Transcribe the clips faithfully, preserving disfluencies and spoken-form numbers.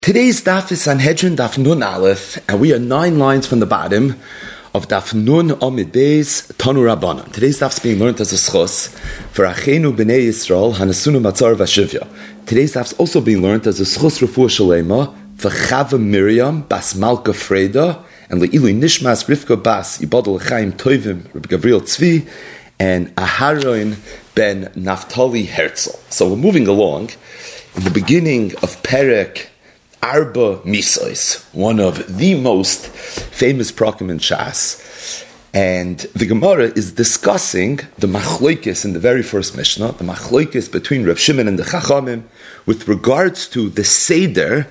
Today's daf is Sanhedrin Daf Nun Aleph, and we are nine lines from the bottom of Daf Nun Amid Beis Tanu Rabbanan. Today's daf is being learned as a schos for Achenu B'nei Yisrael Hanasunu Matzar Vashivya. Today's daf is also being learned as a schos Refuah Shalema for Chava Miriam Bas Malka Freda and Le'ilu Nishmas Rivka Bas Yibadol Chaim Toivim Rabbi Gabriel Tzvi and Aharon ben Naftali Herzl. So we're moving along in the beginning of Perek Arba Misos, one of the most famous prakim in Shas, and the Gemara is discussing the machloikis in the very first Mishnah, the machloikis between Rav Shimon and the Chachamim, with regards to the seder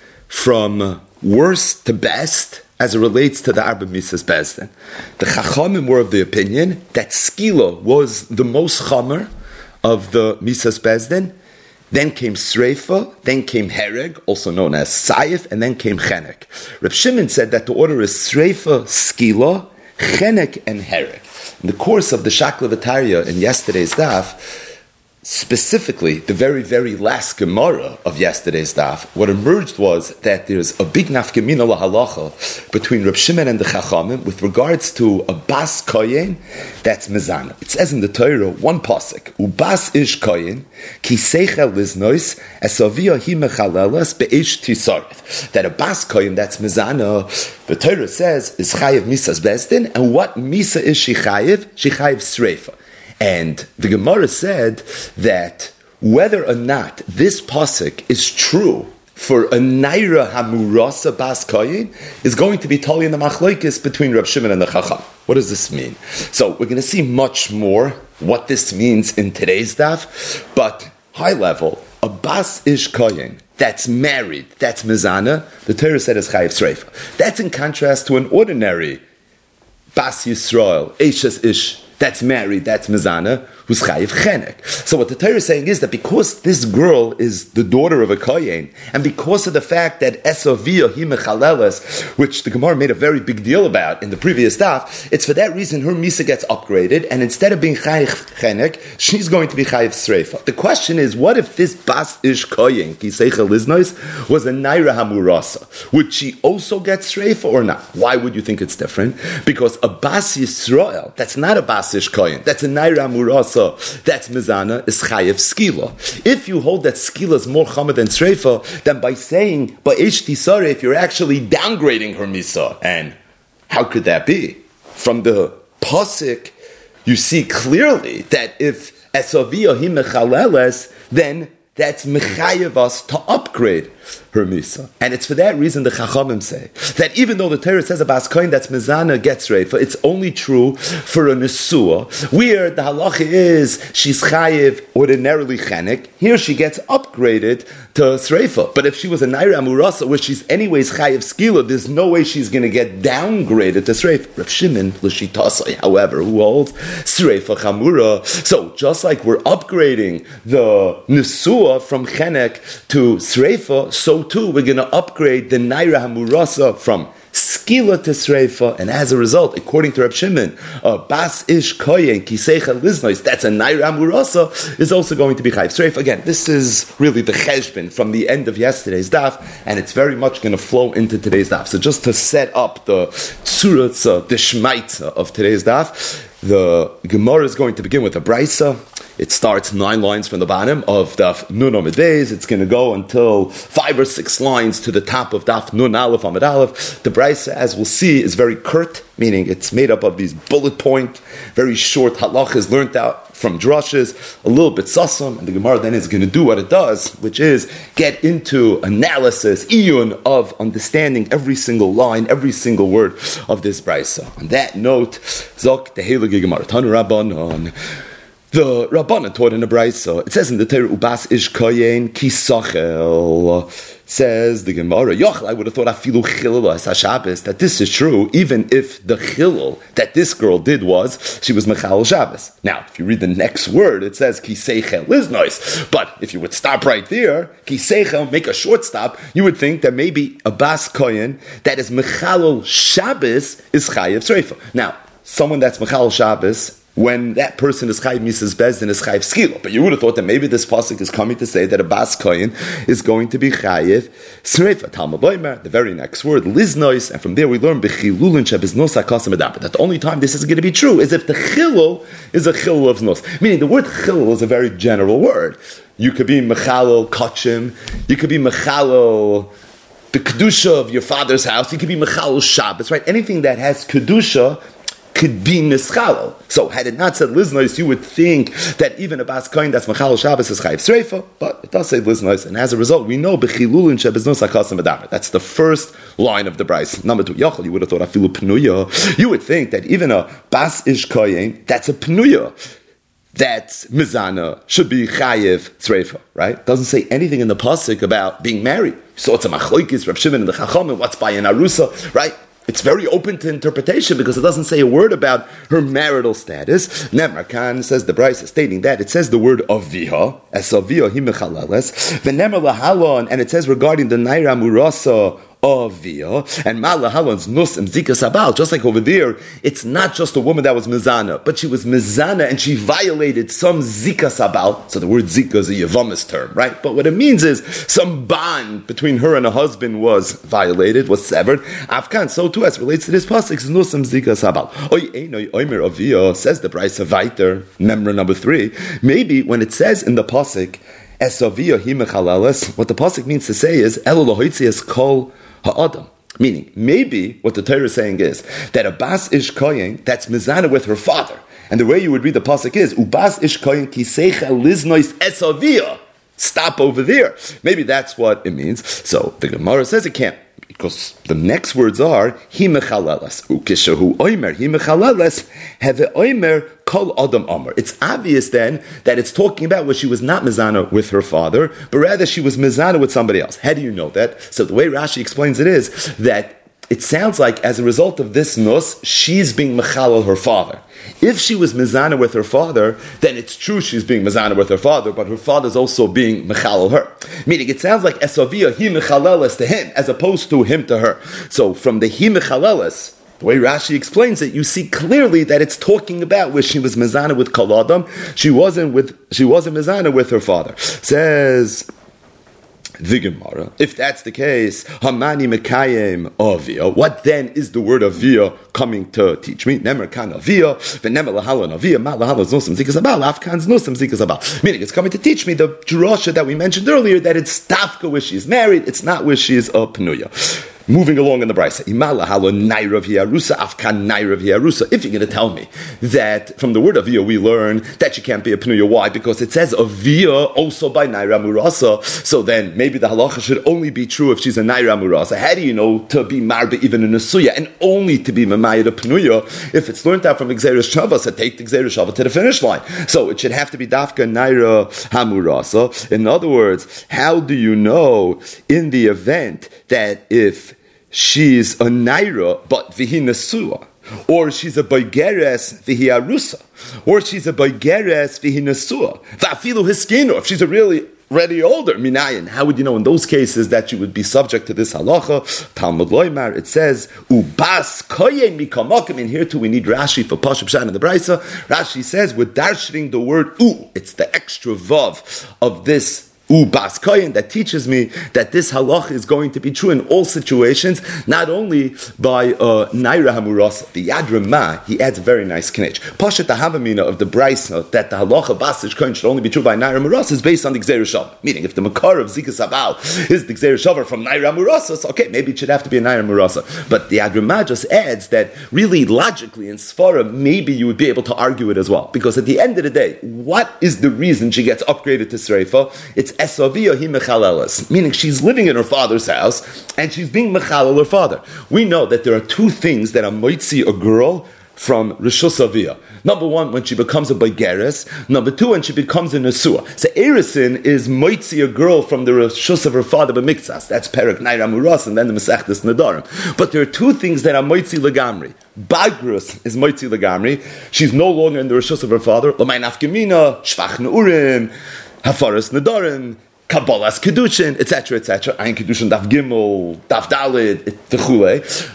from worst to best as it relates to the Arba Misos Bezdin. The Chachamim were of the opinion that Skila was the most chamer of the Misos Bezdin. Then came Sreifa, then came Hereg, also known as Saif, and then came Chenek. Reb Shimon said that the order is Sreifa, Skila, Chenek, and Hereg. In the course of the Shakla V'Tarya in yesterday's daf, specifically the very, very last Gemara of yesterday's daf, what emerged was that there's a big nafkamina lahalacha between Reb Shimon and the Chachamim with regards to a bas koyin that's mezana. It says in the Torah, one pasuk, ubas ish koyin ki seichel liznois esavia hi mechalelas beish tisaret. That a bas koyin that's mezana, the Torah says, is chayiv misas bezdin, and what misa is she chayiv? She chayiv sreifa. And the Gemara said that whether or not this pasuk is true for a naira hamurasa bas koyin is going to be totally in the machlokes between Reb Shimon and the Chacham. What does this mean? So we're going to see much more what this means in today's daf, but high level, a bas ish koyin that's married, that's mezana, the Torah said is chayiv sreifa. That's in contrast to an ordinary bas Yisrael, eshes ish, that's married, that's mezana, who's chayiv chenek. So what the Torah is saying is that because this girl is the daughter of a kohen, and because of the fact that esavia hi mechaleles, which the Gemara made a very big deal about in the previous daf, it's for that reason her misa gets upgraded, and instead of being chayiv chenek, she's going to be chayiv sreifa. The question is, what if this bas ish kohen, ki seichel liznois, was a naira hamurasa? Would she also get sreifa or not? Why would you think it's different? Because a bas Yisrael, that's not a bas ish kohen, that's a naira hamurasa, that's mezana, is chayev skila. If you hold that skila is more chamer than sreifa, then by saying ba'esh tisare, if you're actually downgrading her misa, and how could that be? From the pasuk, you see clearly that if esavia hi mechaleles, then that's mechayev us to upgrade her misa. And it's for that reason the Chachamim say that even though the Torah says about kohen that's mezana gets reifa, it's only true for a nesua, where the halacha is she's chayev ordinarily chenek. Here she gets upgraded to sreifa. But if she was a naira amurasa, where she's anyways chayev skila, there's no way she's going to get downgraded to sreifa. Rav Shimon l'shitasai, however, who holds sreifa chamura. So just like we're upgrading the nesua from chenek to sreifa, so too we're going to upgrade the naira hamurasa from skila to sreifa, and as a result, according to Reb Shimon, uh, bas ish koyen kiseicha liznois, that's a naira hamurasa, is also going to be chayiv sreifa. Again, this is really the cheshbon from the end of yesterday's daf, and it's very much going to flow into today's daf. So just to set up the tzuratza, the shmaitza of today's daf, the Gemara is going to begin with a brisa. It starts nine lines from the bottom of Daf Nun Amid Beis. It's going to go until five or six lines to the top of Daf Nun Aleph Amid Aleph. The brisa, as we'll see, is very curt, meaning it's made up of these bullet point, very short halachas learned out from drushes, a little bit sassam, and the Gemara then is going to do what it does, which is get into analysis, iyun, of understanding every single line, every single word of this brisa. On that note, Zok Tehilagi Gemara Tanu Rabbanon. The Rabbanan taught in the Brisa. It says in the Torah, Ubas ish koyen kisachel. Says the Gemara, Yoch, I would have thought afilu chilul as Shabbos, that this is true, even if the chilul that this girl did was, she was mechal Shabbos. Now, if you read the next word, it says kiseichel liznois. But if you would stop right there, kiseichel, make a short stop, you would think that maybe a bas koyen that is mechal Shabbos is chayev sreifa. Now, someone that's mechal Shabbos when that person is chayiv misas bezdin is chayiv skila. But you would have thought that maybe this pasuk is coming to say that a bas kohen is going to be chayiv sreifa. Talmud loimer, the very next word, liznois, and from there we learn bechilulin shebiznos hakasim adapet. That the only time this is going to be true is if the chilul is a chilul of znos. Meaning the word chilul is a very general word. You could be mechalel kachim, you could be mechalel the kedusha of your father's house, you could be mechalel Shabbos, right? Anything that has kedusha could be mischalel. So had it not said liznois, you would think that even a bas kohen that's mechalel Shabbos is chayiv sreifa, but it does say liznois, and as a result, we know bechilulin shebiznos hakasim adamer. That's the first line of the brayso. Number two, yachol, you would have thought afilu pnuya. You would think that even a bas ish kohen that's a pnuya, that's mizana, should be chayiv tzreifa, right? Doesn't say anything in the pasuk about being married. So it's a machlokes, Rav Shimon and the Chachamim, what's by an arusa, right? It's very open to interpretation because it doesn't say a word about her marital status. Nemar Khan says the Brayso stating that it says the word aviha, as aviha hi mechaleles, v'nemar lahalon, and it says regarding the naira murasa avia, and ma lahalon's nus and zika sabal, just like over there, it's not just a woman that was mizana, but she was mizana and she violated some zika sabal. So the word zika is a Yavamis term, right? But what it means is some bond between her and her husband was violated, was severed. Afkan, so too as relates to this pasuk, nus and zika sabal. Oy einoi oimer avia, says the Brayso weiter, member number three. Maybe when it says in the pasuk, esavia hi mechaleles, what the pasuk means to say is elo lohoitzias kol ha'adam. Meaning, maybe what the Torah is saying is that a bas ish kohen that's mizana with her father, and the way you would read the pasuk is ubas ish kohen kiseicha liznois esavia. Stop over there. Maybe that's what it means. So the Gemara says it can't, because the next words are hi mechaleles ukishahu oimer hi mechaleles have oimer kol adam amar. It's obvious then that it's talking about where she was not mizana with her father, but rather she was mizana with somebody else. How do you know that? So the way Rashi explains it is that it sounds like as a result of this nus, she's being mechalel her father. If she was mizana with her father, then it's true she's being mizana with her father, but her father's also being mechalel her. Meaning it sounds like esavia hi mechaleles to him, as opposed to him to her. So from the hi mechaleles, the way Rashi explains it, you see clearly that it's talking about where she was mizana with kol adam. She wasn't with she wasn't mizana with her father. Says the Gemara, if that's the case, Hamani Mekayim Avia, what then is the word Avia coming to teach me? Nemer kan Avia, v'nemer lahalon Avia, ma lahalon nosam zikas abal, afkan's nosam zikas abal. Meaning it's coming to teach me the drasha that we mentioned earlier, that it's tafka where she's married, it's not where she's a pnuya. Moving along in the Brayso, if you're going to tell me that from the word avia we learn that she can't be a pnuya, why? Because it says avia also by naira murasa. So then maybe the halacha should only be true if she's a naira murasa. How do you know to be marbe even in a suya and only to be mamayed a pnuya if it's learned out from Gzeirus Shava? So take the Gzeirus Shava to the finish line. So it should have to be dafka naira hamurasa. In other words, how do you know in the event that if she's a naira but vihi nesua, or she's a boigeres vihi arusa, or she's a boigeres vihi nesua, va'afilu hiskinu, if she's a really already older, minayin, how would you know in those cases that you would be subject to this halacha? Talmud loymar, it says ubas koyen mikamakim. In here too we need Rashi for Pashup Shan in the Brayso. Rashi says we're darshaning the word u, it's the extra vav of this Ubas Koyen that teaches me that this halach is going to be true in all situations, not only by uh, Naira Hamuras. The Yad Ramah, he adds a very nice knech. Pashat Havamina of the Brayso that the halacha Basish Koyen should only be true by Naira Hamuras is based on the Gzeirus Shava. Meaning, if the Makar of Zikas Abal is the Gzeirus Shava from Naira Hamuras, so okay, maybe it should have to be a Naira Hamuras. But the Yad Ramah just adds that really logically in Sfara, maybe you would be able to argue it as well. Because at the end of the day, what is the reason she gets upgraded to Sreifa? It's esavia hi mechaleles, meaning she's living in her father's house and she's being mechalel her father. We know that there are two things that are moitzi a girl from Rishus Avia. Number one, when she becomes a boigeres. Number two, when she becomes a nesua. So Erisin is moitzi a girl from the Rishus of her father b'miktzas. That's Perek Naira Muras and then the Masechtas Nadarim. But there are two things that are moitzi legamri. Bagrus is moitzi legamri. She's no longer in the Rishus of her father. L'may nafgemina, shvach neurim, hafaras nadarim, kabbalas kedushin, et cetera, et cetera. Ein kedushin daf gimel, daf dalid, techule.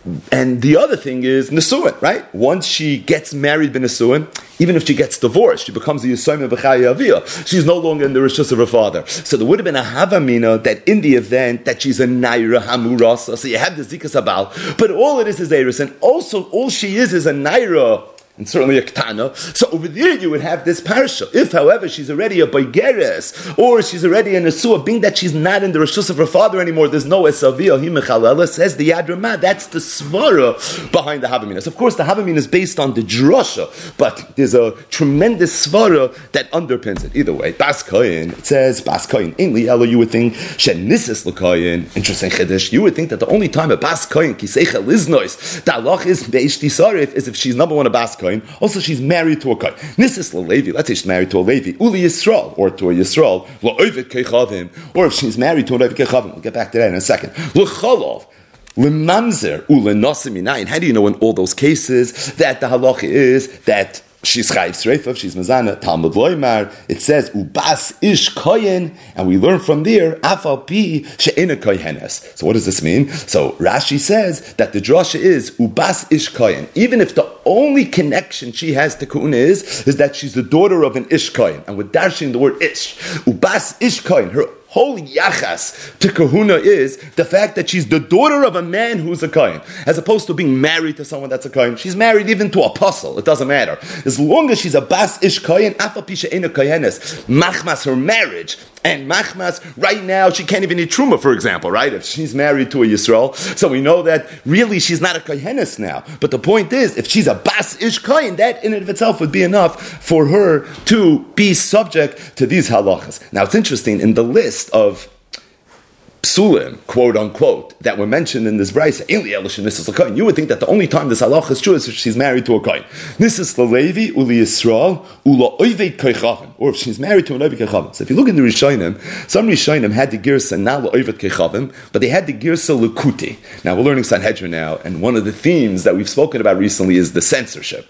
And the other thing is Nesuin, right? Once she gets married by Nesuin, even if she gets divorced, she becomes a Yisayim B'chaya Aviyah. She's no longer in the Rishus of her father. So there would have been a Havamina that in the event that she's a Naira Hamurasa, so you have the Zikas Abal, but all it is is Eris, and also all she is is a Naira, and certainly a Ketana. So over there you would have this parsha. If, however, she's already a Baigeres, or she's already a Nesua, being that she's not in the Rishus of her father anymore, there's no Esaviyah, Himechalala, says the Yad Ramah, that's the Svara behind the Havaminas. Of course, the Havamin is based on the Drasha, but there's a tremendous Svara that underpins it. Either way, Bas Koyin, it says, Bas Koyin, Inli Elo, you would think, Shenisis L'Koyin, interesting Chiddush, you would think that the only time a Bas Koyin, Kiseicha Liznois, the Allah is Beishti Sarif, is if she's number one a Bas Koyin. Also, she's married to a Kohen. Nisis Levi, let's say she's married to a Levi, Uli Yisrael, or to a Yisrael, La'ovet Kechavim, or if she's married to an Ovet Kechavim, we'll get back to that in a second. L'cholov, L'mamzer, U'le'nosim minayin. How do you know in all those cases that the halacha is that she's chayiv sreifa, she's mezana, Talmud loymar, it says, ubas ish koyen, and we learn from there, afal pi she'ena koyenes. So what does this mean? So Rashi says that the drasha is, ubas ish koyen, even if the only connection she has to Ku'una is, is that she's the daughter of an ish koyen, and we're dashing the word ish, ubas ish koyen, her whole yachas to kahuna is the fact that she's the daughter of a man who's a kohen, as opposed to being married to someone that's a kohen. She's married even to a apostle. It doesn't matter. As long as she's a bas ish kohen, afa pisha ena kohenes, machmas her marriage, and machmas right now she can't even eat truma, for example, right? If she's married to a Yisrael, so we know that really she's not a kohenes now. But the point is, if she's a bas ish kohen, that in and of itself would be enough for her to be subject to these halachas. Now it's interesting in the list of psulim, quote unquote, that were mentioned in this brayse, you would think that the only time this halacha is true is if she's married to a kohen. This is Levi, Uli Yisrael, Ula Oivei Kechavim, or if she's married to an Oivei Kechavim. So if you look in the Rishonim, some Rishonim had the girsa not Oivei Kechavim, but they had the girsa Lukuti. Now we're learning Sanhedrin now, and one of the themes that we've spoken about recently is the censorship.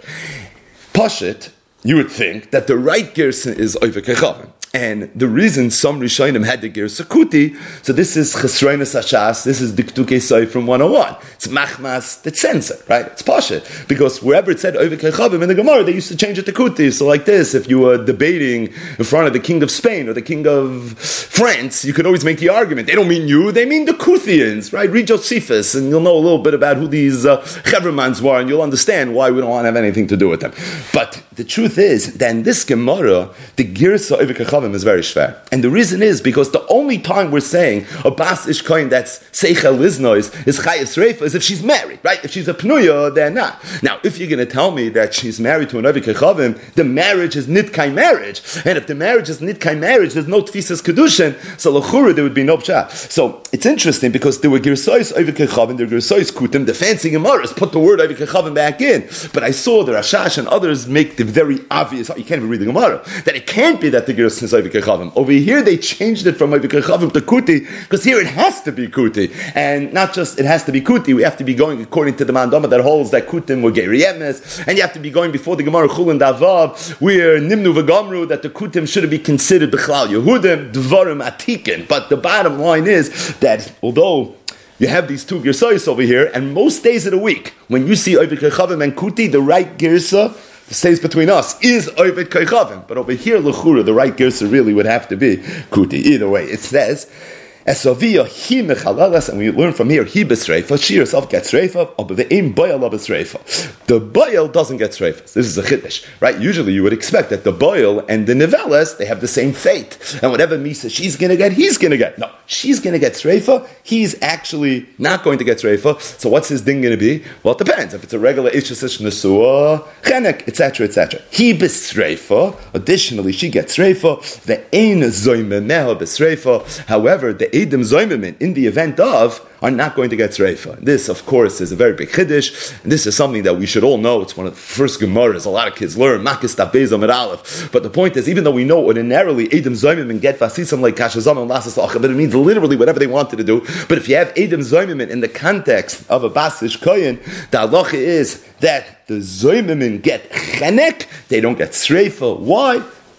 Pashit, you would think that the right girsa is Oivei Kechavim. And the reason some Rishonim had the Ger Sakuti, so this is Chesroinus Hashas, this is Diktuke Soy from one oh one. It's Machmas, the censor, right? It's Pasha. Because wherever it said Oivei Kechavim in the Gemara, they used to change it to Kuti. So like this, if you were debating in front of the king of Spain or the king of France, you could always make the argument. They don't mean you, they mean the Kuthians, right? Read Josephus, and you'll know a little bit about who these uh, Chevremans were, and you'll understand why we don't want to have anything to do with them. But the truth is that in this Gemara, the Girsa Oivei Kechavim is very schwer. And the reason is because the only time we're saying a bas ish kohen that's seichel liznois is chayes reifa is if she's married, right? If she's a pnuya, then not. Now, if you're going to tell me that she's married to an Oivei Kechavim, the marriage is nitkai marriage. And if the marriage is nitkai marriage, there's no tfisas kedushin, so l'chura there would be no pshat. So it's interesting because there were girsois Oivei Kechavim, there were girsois kutim, the fancy gemaras put the word Oivei Kechavim back in. But I saw the Rashash and others make the very obvious, you can't even read the Gemara, that it can't be that the girsa is Oivei Kechavim. Over here they changed it from Oivei Kechavim to Kuti, because here it has to be Kuti. And not just it has to be Kuti, we have to be going according to the Mandama that holds that Kutim were Geri Yemes, and you have to be going before the Gemara Chulin Davav, where Nimnu V'Gamru, that the Kutim should be considered B'chlal Yehudim, Dvarim Atikin. But the bottom line is that although you have these two Girsayos over here, and most days of the week, when you see Oivei Kechavim and Kuti, the right Girsa stays between us is Oivei Kechavim. But over here, L'chura, the right Girsa really would have to be Kuti. Either way, it says, Esaviyah hi mechalalas, and we learn from here, he besreifa, she herself gets reifa, but the aim boil of besreifa. The boil doesn't get reifa. This is a chiddush, right? Usually you would expect that the boil and the nevelas, they have the same fate. And whatever misa she's going to get, he's going to get. No, she's going to get reifa, he's actually not going to get reifa. So what's his ding going to be? Well, it depends. If it's a regular ishasish nesua, chenek, et cetera, et cetera. He besreifa, additionally, she gets reifa, the ain zoymemeh besreifa. However, the Eidim Zoymemin, in the event of, are not going to get Zreifa. This, of course, is a very big Chiddush, and this is something that we should all know. It's one of the first Gemaras a lot of kids learn, Makis Tabez Amid Aleph. But the point is, even though we know ordinarily Eidim Zoymemin get Vasisam like Kashazam and Lasas Lacha, but it means literally whatever they wanted to do. But if you have Eidim Zoymemin in the context of a Basish Koyin, the halacha is that the Zoymemin get Chenek, they don't get Zreifa. Why?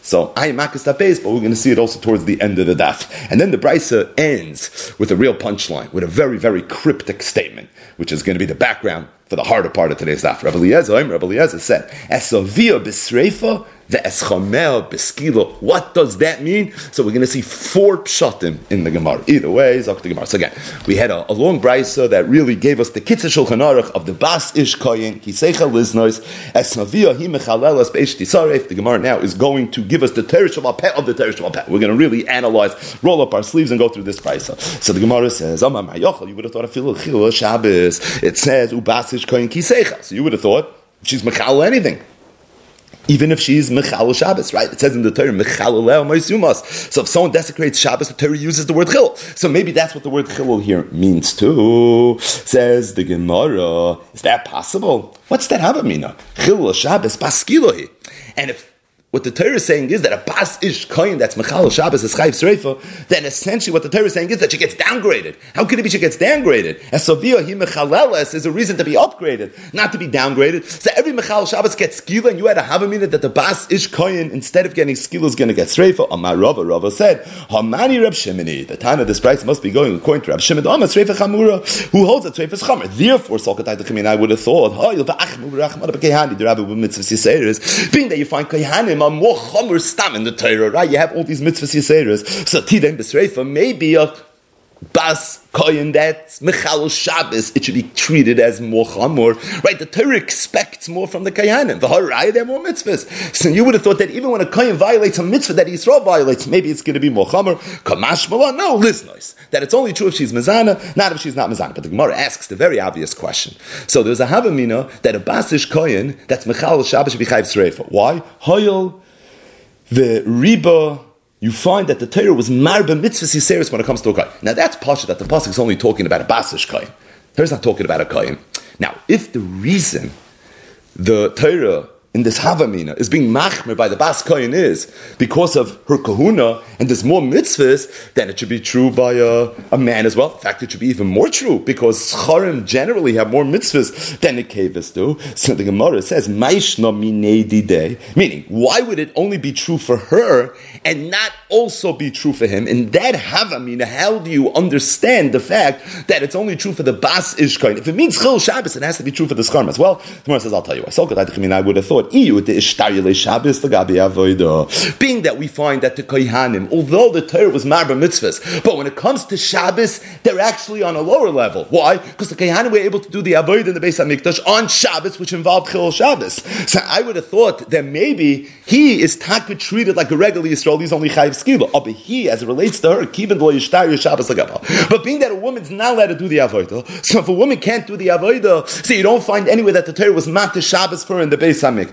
So, I makas that base, but we're going to see it also towards the end of the daf. And then the Brisa ends with a real punchline, with a very, very cryptic statement, which is going to be the background for the harder part of today's daf. Rabbi Eliezer, Rabbi Eliezer said, Esavia b'sreifa ve'eschamea b'skila. What does that mean? So we're going to see four pshatim in the Gemara. Either way, Zok the Gemara. So again, we had a, a long brisa that really gave us the Kitzur Shulchan Aruch of the Bas Ish Koyin, Kiseicha Liznois, Esavia hi mechalelas b'eish tisaref. The Gemara now is going to give us the Teresh Shabbat Peh of the Teresh Shabbat Peh. We're going to really analyze, roll up our sleeves and go through this brisa. So the Gemara says, Amar Mayochel, you would have thought of Chilul Shabbos. It says, Ubas Ish Koyin Kiseicha. So you would have thought she's mechal anything, even if she's mechal Shabbos, right? It says in the Torah, mechal leo ma'isumas. So if someone desecrates Shabbos, the Torah uses the word chilul. So maybe that's what the word chilul here means too. Says the Gemara, is that possible? What's that havamina? Chilul Shabbos baskilohi. And if what the Torah is saying is that a bas ish koyin that's mechal Shabbos is chayv sreifa, then essentially what the Torah is saying is that she gets downgraded. How could it be she gets downgraded? As Savia hi mechaleles is a reason to be upgraded, not to be downgraded. So every mechal Shabbos gets skila, and you had a havamina that the bas ish koyin instead of getting skila is going to get sreifa. Amar Rava, Rava said, Hamani Rab Shimoni. The time of this price must be going according to Rab Shimon. Amar sreifa chamura, who holds that sreifa is chamer. Therefore, Salkatay Techamin, I would have thought, the Rabbi with mitzvahs yiseres, being that you find kayhanim are more chomer stam in the Torah, right? You have all these mitzvahs yiseres. So tidem b'sreifa, maybe a bas koyin that's mechal Shabbos, it should be treated as more chamor, right? The Torah expects more from the kayanim. V'harai, they're more mitzvahs. So you would have thought that even when a koyin violates a mitzvah that Yisrael violates, maybe it's going to be more chamor. Kamash malon, no, liznois. That it's only true if she's mezana, not if she's not mezana. But the Gemara asks the very obvious question. So there's a havamina that a basish koyin that's mechal Shabbos should be chayv sreifa. Why? Hoyel the riba. You find that the Torah was marba mitzvahs yiseres when it comes to a kohen. Now that's pasha that the pasuk is only talking about a basish kohen. Torah's not talking about a kohen. Now, if the reason the Torah in this havamina is being machmer by the bas kohen is because of her kahuna and there's more mitzvahs, then it should be true by a, a man as well. In fact, it should be even more true because scharim generally have more mitzvahs than the kevis do. So the Gemara says, Maishna minei didei, meaning, why would it only be true for her and not also be true for him? In that havamina, how do you understand the fact that it's only true for the bas ishkain? If it means chil Shabbos, it has to be true for the scharim as well. The Gemara says, I'll tell you why. So I would have thought, being that we find that the kohanim, although the Torah was marba mitzvahs, but when it comes to Shabbos, they're actually on a lower level. Why? Because the kohanim were able to do the avodah in the Beis HaMikdash on Shabbos, which involved chilul Shabbos. So I would have thought that maybe he is taka treated like a regular Yisrael. He's only chayv skila. But he, as it relates to her, kivin lo yishtar Shabbos lagava. But being that a woman's not allowed to do the avodah, so if a woman can't do the avodah, so you don't find anywhere that the Torah was mata Shabbos for her in the Beis HaMikdash.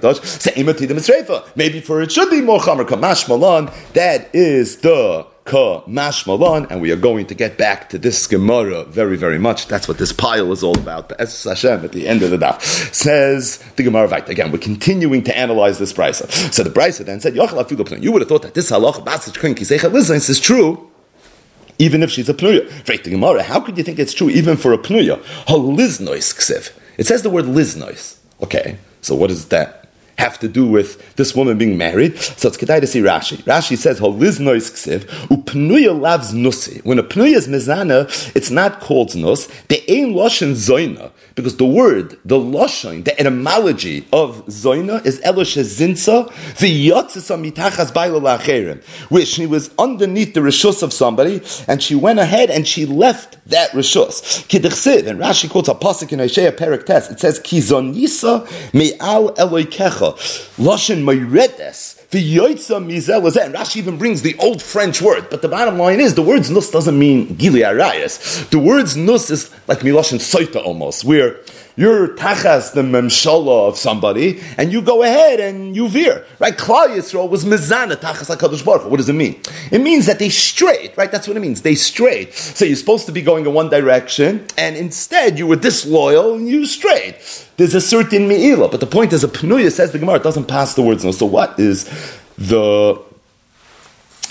Maybe for it should be more chamer kamash malan. That is the kamash malan, and we are going to get back to this Gemara very, very much. That's what this pile is all about. The Es Hashem at the end of the daf says the Gemara. Right, again, we're continuing to analyze this brisa. So the brisa then said, "You would have thought that this halacha basich kohen kiseicha liznos is true." Even if she's a pnuya. Right, the Gemara, how could you think it's true even for a pnuya? Haliznois ksiv. It says the word liznois. Okay, so what does that have to do with this woman being married? So it's kedai to see Rashi. Rashi says, "Holiznois ksiv upnuya lavs nusi." When a pnuya is mezana, it's not called nus. The ein loshen zoina, because the word, the loshen, the etymology of zoina is elosh zinsa the yotzisa mitachas bayla la'acherim, where she was underneath the rishus of somebody and she went ahead and she left that rishus. Kidechsiv, and Rashi quotes a pasuk in Isaiah Perek Tes. It says, "Kizonisa me'al eloikecha." Loshen Mayredes, the Yoitza Mizel, and Rashi even brings the old French word. But the bottom line is, the words nus doesn't mean Gili Arayas. The words nus is like Miloshen Soita almost, where you're tachas the memshala of somebody, and you go ahead and you veer. Right? Klal Yisrael was mezana tachas HaKadosh Baruch Hu. What does it mean? It means that they strayed, right? That's what it means. They strayed. So you're supposed to be going in one direction, and instead you were disloyal and you strayed. There's a certain me'ilah, but the point is, a pnuya, says the Gemara, it doesn't pass the words no. So what is the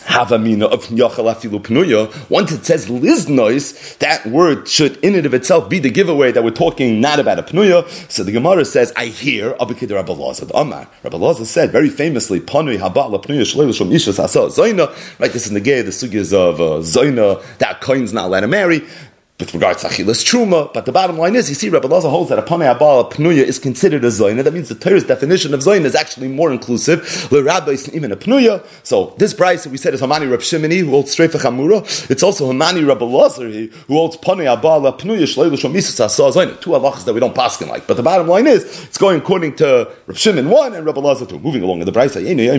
Havamina of Yachal Afilu Pnuya. Once it says Liznois, that word should in and of itself be the giveaway that we're talking not about a Pnuya. So the Gemara says, I hear Abikid Rabbi Lazar. Amar. Rabbi Lazar said very famously, Panui Habala Pnuya Shleilu Shom Ishas Asa Zoina. Right, this is in the gay, the sugyas of uh, Zoina, that Kohen's not allowed to marry. With regards to Achilas Truma, but the bottom line is, you see, Rabbi Lazar holds that a Panei Abal Pnuya is considered a Zoyna. That means the Torah's definition of Zoyna is actually more inclusive. Le Rabbi is even a Pnuya. So this price that we said is Hamani Rab Shimoni, who holds Streifa Chamura. It's also Hamani Rabbi Lazar, who holds Panei Abal Pnuya Shleilu Shom Misas Asa Zoyna. Two halachas that we don't paskin like. But the bottom line is, it's going according to Rab Shimon one and Rabbi Lazar two. Moving along in the price,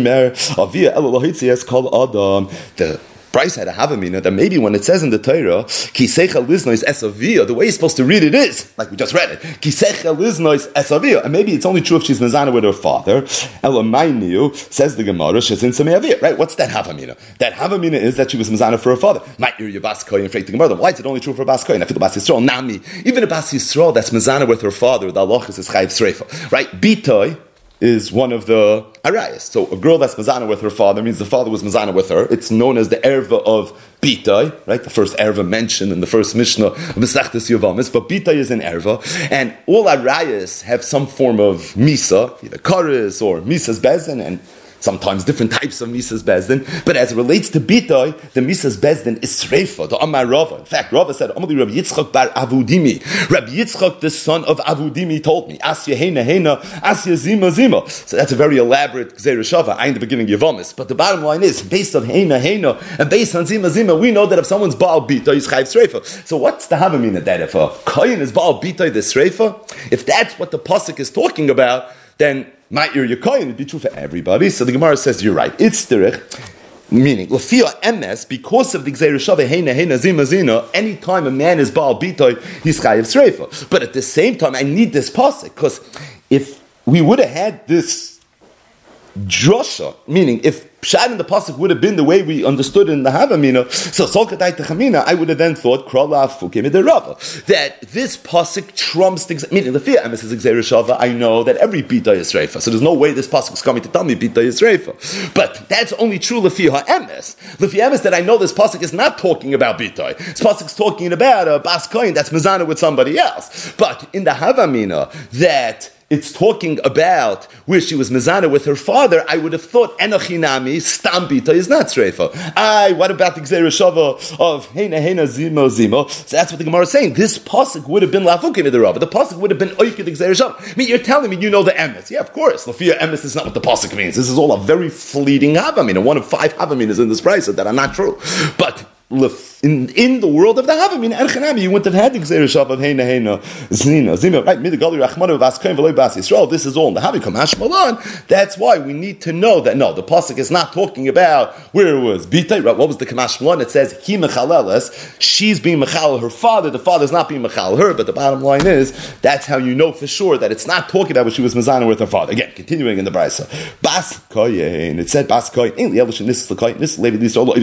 the Bryce had a havamina that maybe when it says in the Torah, Kisecha Liznois Esavia, the way you're supposed to read it is, like we just read it, Kisecha Liznois Esavia. And maybe it's only true if she's Mizana with her father. Elamainu, says the Gemara, she's in Sameavia. Right? What's that havamina? That havamina is that she was Mizana for her father. Might you're your Bas Kohen, the Gemara. Why is it only true for Bas Kohen? I feel the Bas Yisrael, Nami. Even a Bas Yisrael that's Mizana with her father, the Allah is Chayiv Sreifa. Right? Bitoi is one of the arayas. So a girl that's mazana with her father means the father was mazana with her. It's known as the erva of Bitai, right? The first erva mentioned in the first Mishnah of Mesechtes Yavamis, but Bitai is an erva, and all arayas have some form of misa, either karis or misas bezdin, and sometimes different types of Misas Bezdin. But as it relates to Bitoi, the Misas Bezdin is Sreifa, the Amar Rava. In fact, Rava said, Amali Rabbi Yitzchak bar Avudimi. Rabbi Yitzchak, the son of Avudimi, told me, Asya Heina Heina, Asya Zima Zima. So that's a very elaborate Gzeir Shava, I in the beginning of Yavamis. But the bottom line is, based on Heina Heina, and based on Zima Zima, we know that if someone's Baal Bitoi, he's Chayiv Sreifa. So what's the Havamina that if a Kohen is Baal Bitoi, the Sreifa? If that's what the Pasuk is talking about, then might you're your Kohen, it'd be true for everybody. So the Gemara says, you're right. It's derech, meaning, Lafia emes, because of the Gzeir Shava, Heina, Heina, Zima, Zina, anytime a man is Baal Bitoi, he's Chayiv Sreifa. But at the same time, I need this pasuk, because if we would have had this drasha, meaning if Pshat in the pasuk would have been the way we understood in the Havamina, so Solkatai Techamina, I would have then thought Krala Fukim Rava that this pasuk trumps the meaning the fear emes is Gzeir Shava. I know that every Bita is Reifa, so there's no way this pasuk is coming to tell me Bita is Reifa. But that's only true Lefi HaEmes. Lefi HaEmes that I know this pasuk is not talking about Bita. This pasuk is talking about a Bas Kohen that's Mizana with somebody else. But in the Havamina that it's talking about where she was mezana with her father, I would have thought Enochinami Stam Bita is not Sreifa. I what about the Gzeir Shava of Heina Heina Zimo Zimo? So that's what the Gemara is saying. This pasuk would have been Lafukim the Rava. The pasuk would have been Oike the Gzeir Shava. I mean, you're telling me you know the emes. Yeah, of course. Lafia emes is not what the pasuk means. This is all a very fleeting Havamina. One of five Havaminas in this price that are not true. But in in the world of the Havamina, Erchanami, you wouldn't have had the Gzeir Shava of Heina Heina Znina Zima, right? Midagali Rachmanu Bas Kohen V'Loi Bas Yisrael. This is all in the Havikam Hashmalan. That's why we need to know that no, the pasuk is not talking about where it was Bitay. Right? What was the Kamash Malan? It says He Mechaleles. She's being Mechal her father. The father's not being Mechal her. But the bottom line is that's how you know for sure that it's not talking about when she was Mezana with her father. Again, continuing in the Brisa, Bas Kohen. It said Bas Kohen. Ain't the Elisha Nis Kohen. This lady these all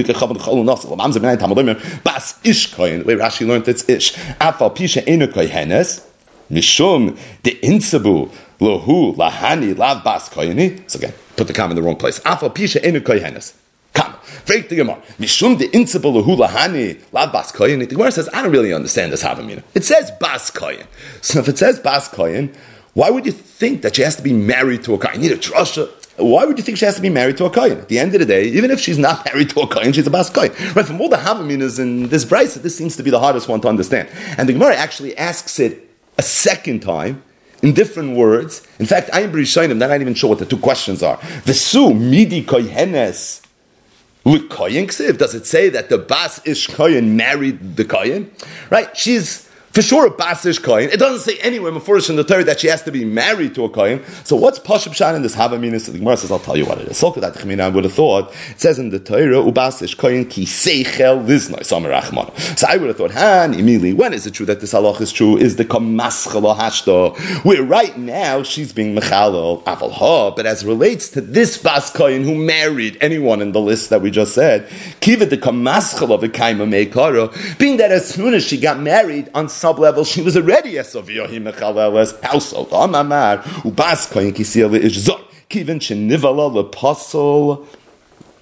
Bas Ish Kohen, the way Rashi learned it's Ish. Afal Pisha Enu Kohenes, Mishum de Insabu Lohu Lahani Lav Bas Koheni. So again, put the comma in the wrong place. Afal Pisha Enu Kohenes. Come, break the Gemara. Mishum de Insabu Lohu Lahani Lav Bas Koheni. The Gemara says, I don't really understand this Havamina. It says Bas Kohen. So if it says Bas Kohen, why would you think that she has to be married to a Kohen? You need a trusha. Why would you think she has to be married to a Kohen? At the end of the day, even if she's not married to a Kohen, she's a Bas Kohen. Right, from all the Havaminas in this Brisa, this seems to be the hardest one to understand. And the Gemara actually asks it a second time, in different words. In fact, I am B'Rishonim, they're not even sure what the two questions are. V'su midi kohenes l'kohen ksiv. Does it say that the Bas Ish Kohen married the Kohen? Right, she's for sure a Bas Ish Kohen. It doesn't say anywhere before in the Torah that she has to be married to a Kohen. So what's Pashab Shan in this Havamina? So the Gemara says, I'll tell you what it is. So I would have thought, it says in the Torah, Ubas Ish Kohen ki seichel liznoi Samar Rachman. So I would have thought, Han, immediately, when is it true that this halach is true? Is the Kamaschala Hashto, where right now she's being Mechalel Aval Ha, but as it relates to this Bas Kohen who married anyone in the list that we just said, Kiva the Kamaschala V'kaima Meikara, being that as soon as she got married on sub level, she was already a Soviyahi Mechalel's household. Amamar Ubas Kohen Kisiyah Ish Zor Kivin Shenivala LePasol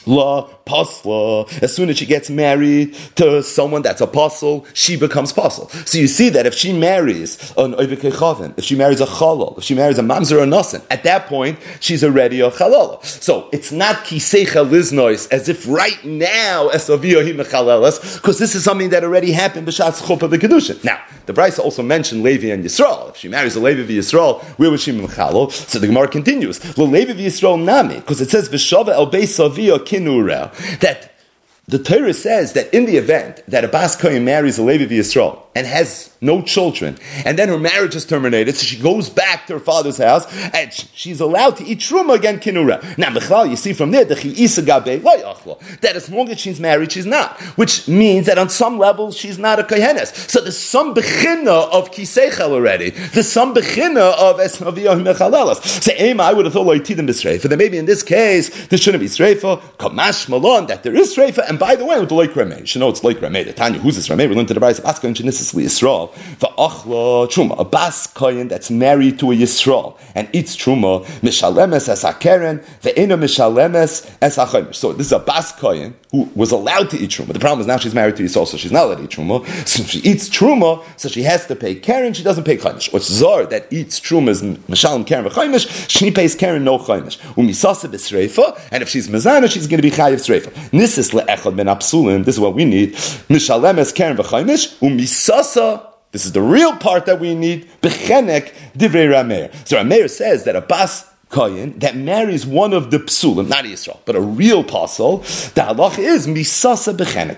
La pasla. As soon as she gets married to someone that's a pasul, she becomes pasul. So you see that if she marries an oivik chavin, if she marries a chalal, if she marries a mamzer or nasan, at that point she's already a chalala. So it's not kiseicha liznois as if right now esaviyah hi mechalelas, because this is something that already happened b'shatz chuppah v'kedushin. Now the Brisa also mentioned Levi and Yisrael. If she marries a Levi v'Yisrael, where was she mechalal? So the Gemara continues, Lo Levi v'Yisrael nami, because it says v'shava el beis aviyah kinurel, that the Torah says that in the event that a Bas Kohen marries a Levi v'Yisrael and has no children, and then her marriage is terminated, so she goes back to her father's house, and she's allowed to eat truma again, kinura. Now, Mechlal, you see from there, that as long as she's married, she's not. Which means that on some level, she's not a kohenes. So there's some bechina of kiseichel already. There's some bechina of esnaviyah mechalelas. Say, Ema, I would have thought loitidim b'sreifa. Then maybe in this case, there shouldn't be sreifa. Kamash malon, that there is sreifa. And by the way, with the loik rameh, you should know it's loik rameh. The Tanya, who's this rameh? We learned to the Brayis of Askon, Genesis Yisrael. V'achla truma, a Bas Kohen that's married to a Yisrael and eats truma, mishalemes as hakeren, ve'ena mishalemes as hachomish. So this is a Bas Kohen who was allowed to eat truma. The problem is now she's married to Yisrael, so she's not allowed to eat truma. So if she eats truma, so she has to pay keren, she doesn't pay chomish. What's zor that eats truma is mishalem keren v'chomish, she pays keren no chomish. Umisasa b'sreifa, and if she's mezana, she's going to be chayiv sreifa. Nisis le'echad ben apsulim, this is what we need. Mishalemes keren v'chomish, umisasa. This is the real part that we need. Bechenek divrei Rameir. So Rameir says that a Bas Kohen that marries one of the psulim, not Yisrael, but a real pasul, the halach is misasa bechenek.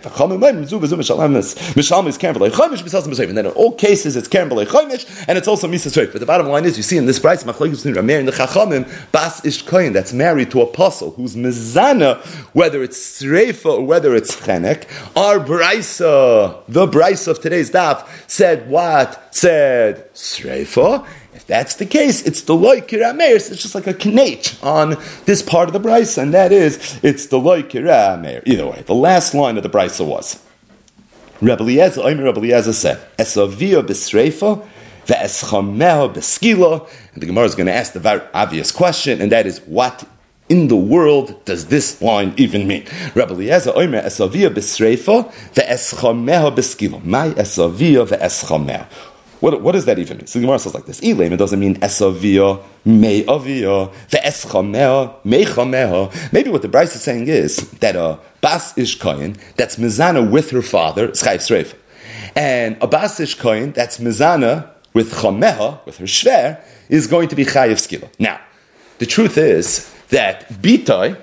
And then in all cases it's keren b'lei chomish, and it's also misas reif. But the bottom line is, you see in this price, machlokes between Rameir and the Chachamim, Bas Ish Kohen that's married to a pasul who's mezana, whether it's sreifa or whether it's chenek. Our brisa, the brisa of today's daf, said what? Said sreifa. If that's the case, it's the loy kira meir. It's just like a knech on this part of the brisa, and that is, it's the loy kira meir. Either way, the last line of the brisa was, Rebbe Eliezer, Omer Rebbe Eliezer said, Esaviyah b'sreifa, ve'eschameha b'skila. And the Gemara is going to ask the very obvious question, and that is, what in the world does this line even mean? Rebbe Eliezer, Omer Esaviyah b'sreifa, ve'eschameha b'skila. My Esaviyah ve'eschameha. What, what does that even mean? So the Gemara says like this: Ilam, it doesn't mean esaviyah, me'aviyah, ve'eschameha, me'chameha. Maybe what the Brisa is saying is that a Bas Ish Kohen that's mezana with her father is chayiv sreifa, and a Bas Ish Kohen that's mezana with chameha, with her shver, is going to be chayiv skila. Now, the truth is that bitoi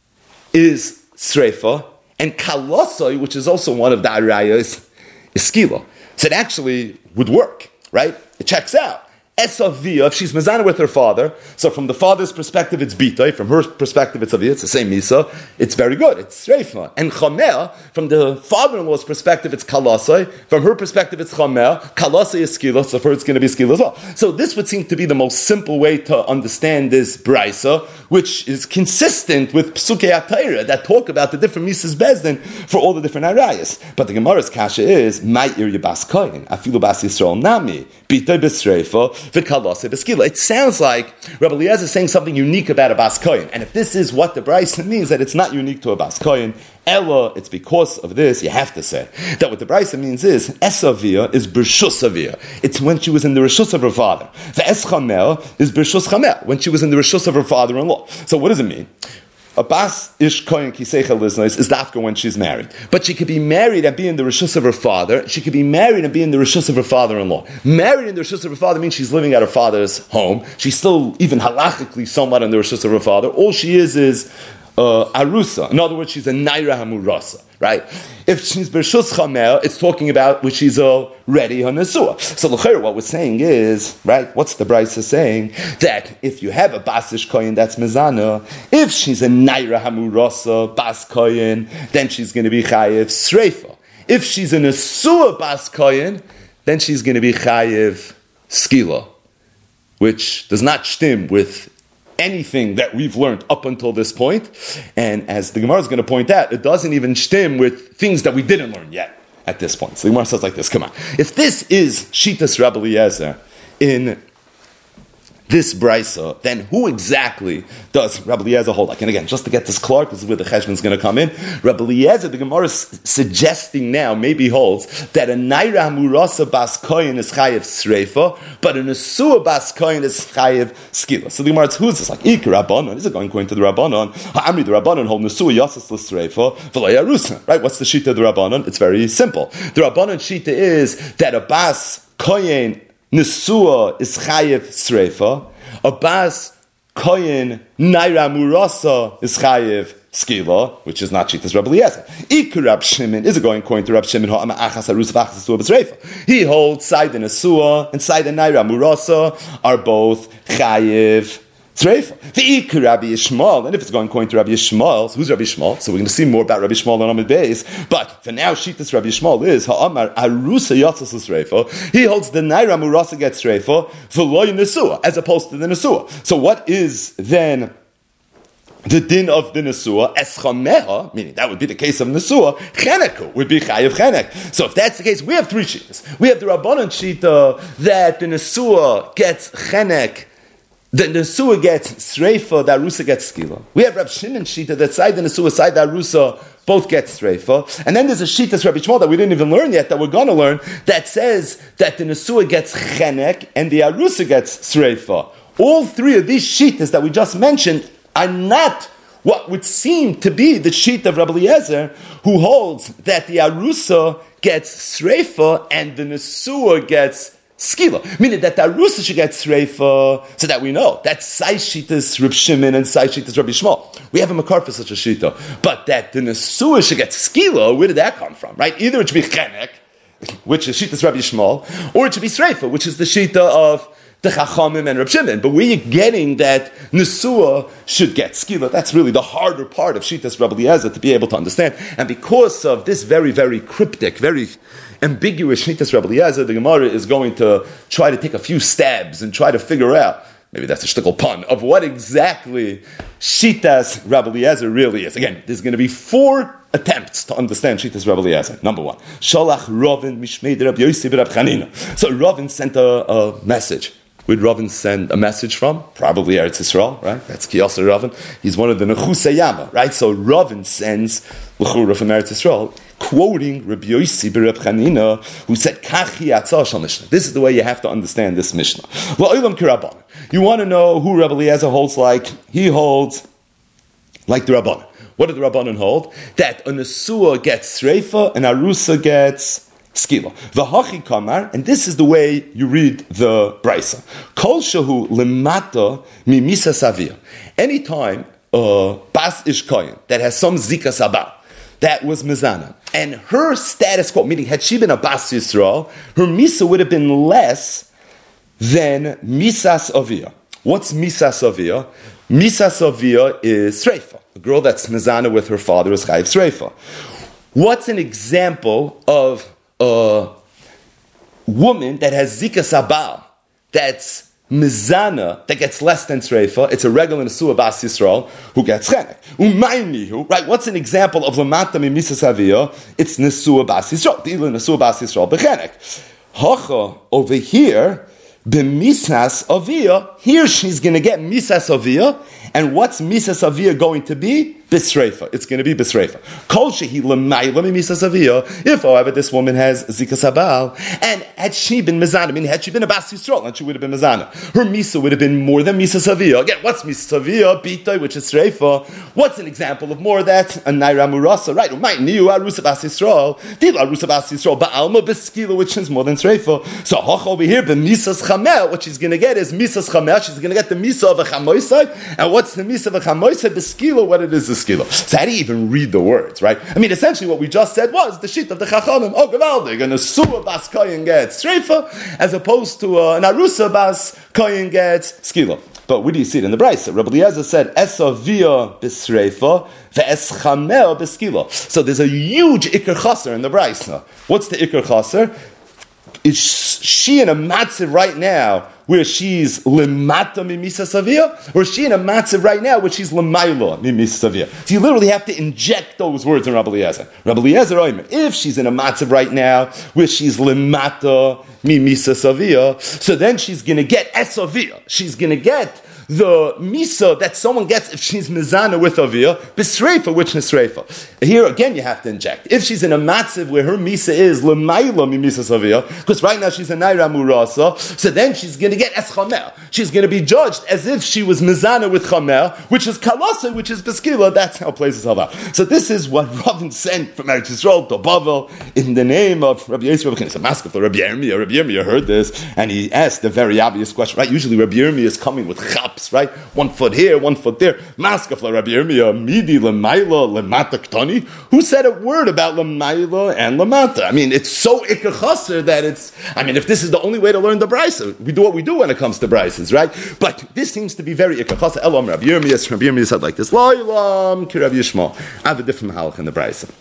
is sreifa, and kalosoi, which is also one of the arayos, is skila. So it actually would work, right? It checks out. Esaviyah, if she's mezana with her father, so from the father's perspective it's bitay, from her perspective it's aviyah, it's the same misa, it's very good, it's reifma. And chameh, from the father-in-law's perspective it's kalasai, from her perspective it's chameh, kalasai is skila, so for her it's going to be skila as well. So this would seem to be the most simple way to understand this brisa, which is consistent with Psukei HaTorah that talk about the different misas bezdin for all the different arayas. But the Gemara's kasha is, ma'ir yibas koyin, afilu bas Yisrael nami, bitay b'sreifa, it sounds like Rebbe Eliezer is saying something unique about a Bas Kohen. And if this is what the Brisa means, that it's not unique to a Bas Kohen, Ella, it's because of this, you have to say, that what the Brisa means is, Esaviyah is Bershus Aviyah. It's when she was in the Rishus of her father. The Eschamel is Bershus Chamel, when she was in the Rishus of her father-in-law. So what does it mean? A Bas Ish Kohen Kiseicha Liznos is dafka when she's married. But she could be married and be in the Rishus of her father. She could be married and be in the Rishus of her father-in-law. Married in the Rishus of her father means she's living at her father's home. She's still, even halachically, somewhat in the Rishus of her father. All she is is uh, Arusa. In other words, she's a Naira Hamurasa. Right? If she's Bershus Chamel, it's talking about which she's already on Nesua. So l'chayr, what we're saying is, right, what's the Brisa saying? That if you have a Bas Ish Kohen that's Mezana, if she's a Naira Hamurasa Bas Kohen, then she's going to be Chayiv Sreifa. If she's a Nesua Bas Kohen, then she's going to be Chayiv Skila, which does not stem with anything that we've learned up until this point. And as the Gemara is going to point out, it doesn't even stem with things that we didn't learn yet at this point. So the Gemara says like this, come on. If this is Shitas Rebbe Eliezer in this brisa, then who exactly does Rabbi Eliezer hold like? And again, just to get this clear, because this is where the cheshbon is going to come in, Rabbi Eliezer, the Gemara is suggesting now, maybe holds, that a naira murasa bas koyin is chayev sreifa, but a nesua bas koyin is chayev skila. So the Gemara, who is this? Like, Ikar Rabbanon, is it going according to the Rabbanon? Ha'amri, the Rabbanon hold nesua yasas l'sreifa, v'lo yarusa, right? What's the shita of the Rabbanon? It's very simple. The Rabbanon shita is that a bas koyin nesua is chayev sreifa, a bas koyin naira murasa is chayev skila, which is not Shitas Rabbi Eliezer. Iker Rab Shimon is it going according to Rab Shimon? He holds Saida Nesua and Saida Naira Murasa are both chayev Tzreifa. The Iker Rabbi Yishmael, and if it's going according to Rabbi Yishmael, who's Rabbi Yishmael? So we're going to see more about Rabbi Yishmael on Amid Beis. But for now, Shitas Rabbi Yishmael is Ha'amar Arusa Yatzas Tzreifa. He holds the Naira Murasa gets Tzreifa v'loy Nesua, as opposed to the Nesua. So what is then the din of the Nesua? Eschameha, meaning that would be the case of Nesua, Chenek would be Chayev Chenek. So if that's the case, we have three shitas. We have the Rabbanon shita that the Nesua gets Chenek, the Nesua gets Sreifa, the Arusa gets Skila. We have Rab Shimon shita that side the Nesua, side the Arusa, both get Sreifa. And then there's a shita, Rabbi Shmuel, that we didn't even learn yet, that we're going to learn, that says that the Nesua gets Chenek and the Arusa gets Sreifa. All three of these shitas that we just mentioned are not what would seem to be the sheet of Rabbi Eliezer, who holds that the Arusa gets Sreifa and the Nesua gets Skila. Meaning that the Arusa should get Sreifa, so that we know that's Sai Shitas Reb Shimon and Sai Shitas Rabbi Shmuel. We have a makar for such a shita. But that the Nesua should get Skila, where did that come from? Right? Either it should be Chenek, which is Shitas Rabbi Shmuel, or it should be Sreifa, which is the shita of the Chachamim and Reb Shimon. But where you're getting that Nesua should get Skila, that's really the harder part of Shitas Rabbi Eliezer to be able to understand. And because of this very, very cryptic, very ambiguous Shitas Rabbi Eliezer, the Gemara is going to try to take a few stabs and try to figure out, maybe that's a shtickle pun, of what exactly Shitas Rabbi Eliezer really is. Again, there's going to be four attempts to understand Shitas Rabbi Eliezer. Number one, Shalach Ravin Mishmei Rabbi Yossi Rabbi Chanina. So Ravin sent a, a message. Where'd Ravin send a message from? Probably Eretz Yisrael, right? That's Kiyasar Ravin. He's one of the Nechusei Yama, right? So Ravin sends L'chura from Eretz Yisrael, quoting Rabbi Yossi Rabbi Chanina, who said, Kachi Atzah Shal Mishnah. This is the way you have to understand this Mishnah. La'olam Kirabban. You want to know who Rabbi Eliezer holds like? He holds like the Rabbanon. What did the Rabbanon hold? That a Nesua gets Sreifa and Arusa gets Skila. V'hachi kamar, and this is the way you read the Brisa. Kol shehu lemata mimisa savia. Anytime a bas ish koyin that has some zika sabah, that was mizana, and her status quo, meaning had she been a bas Yisrael, her misa would have been less than misas avia. What's misas avia? Misas avia is sreifa. A girl that's mizana with her father is chayiv sreifa. What's an example of a woman that has zika sabal, that's mizana, that gets less than sreifa? It's a regular nesua bas Yisrael who gets chenek. Umaynihu, right? What's an example of lamata mimisas avia? It's nesua bas Yisrael. The nesua bas Yisrael bechenek. Hacha over here, b'misas avia. Here she's going to get misas avia, and what's misas avia going to be? Bisreifa. It's going to be Bisreifa. Kol shehi l'mayla misas avia. If, however, this woman has zika sabal, and had she been mizana, I mean, had she been a bas Yisrael, and she would have been mizana, her misa would have been more than misas avia. Again, what's misas avia? Bitoi, which is Sreifa. What's an example of more of that? A naira murasa, right? Umayt niu arusa bas Yisrael. Dil arusa bas Yisrael ba'alma beskila, which is more than Sreifa. So hoch over here, b'misas chamel, what she's going to get is misas chamel. She's going to get the misa of a chamoisai. And what's the misa of a chamoisai? Beskila, what it is, the skila. So how do you even read the words, right? I mean, essentially what we just said was the shit of the Chachamim, oh, Gavaldig, and a Nesua bas Koyin gets Sreifa, as opposed to uh, an Arusa bas Koyin gets Skila. But where do you see it in the Brisa? Rabbi Eliezer said, Esavia b'Sreifa, ve'eschamel b'Skila. So there's a huge Iker Chaser in the Brisa. What's the Iker Chaser? Is she in a matzah right now where she's lemata mimisa savia, or is she in a matzav right now where she's lemayla mimisa savia? So you literally have to inject those words in Rabbi Eliezer. Rabbi Eliezer, if she's in a matzav right now where she's lemata mimisa savia, so then she's going to get esavia. She's going to get the misa that someone gets if she's mizana with avia, bisreifa, which nisreifa. Here again you have to inject. If she's in a matziv where her misa is lemayla mi misa savia, because right now she's a naira murasa, so then she's going to get es chamer. She's going to be judged as if she was mizana with chamer, which is kalasa, which is beskila. That's how it plays itself out. So this is what Ravin sent from Eretz Yisrael to Bavel in the name of Rabbi Yisrael. It's a mask of Rabbi Yirmiyah. Rabbi Yirmiyah heard this and he asked the very obvious question. Right? Usually Rabbi Yirmiyah is coming with chap. Right? One foot here, one foot there. Maskaf Rabbi Yirmiyah, midi lemayla lemata ktani. Who said a word about lemayla and lemata? I mean, it's so ikachaser that it's, I mean, if this is the only way to learn the brisa, we do what we do when it comes to brises, right? But this seems to be very ikachaser. Elam Rabbi Yirmiyah, Rabbi Yirmiyah said like this, Lo ilam ki Rabbi Yishmael. I have a different halach in the brisa.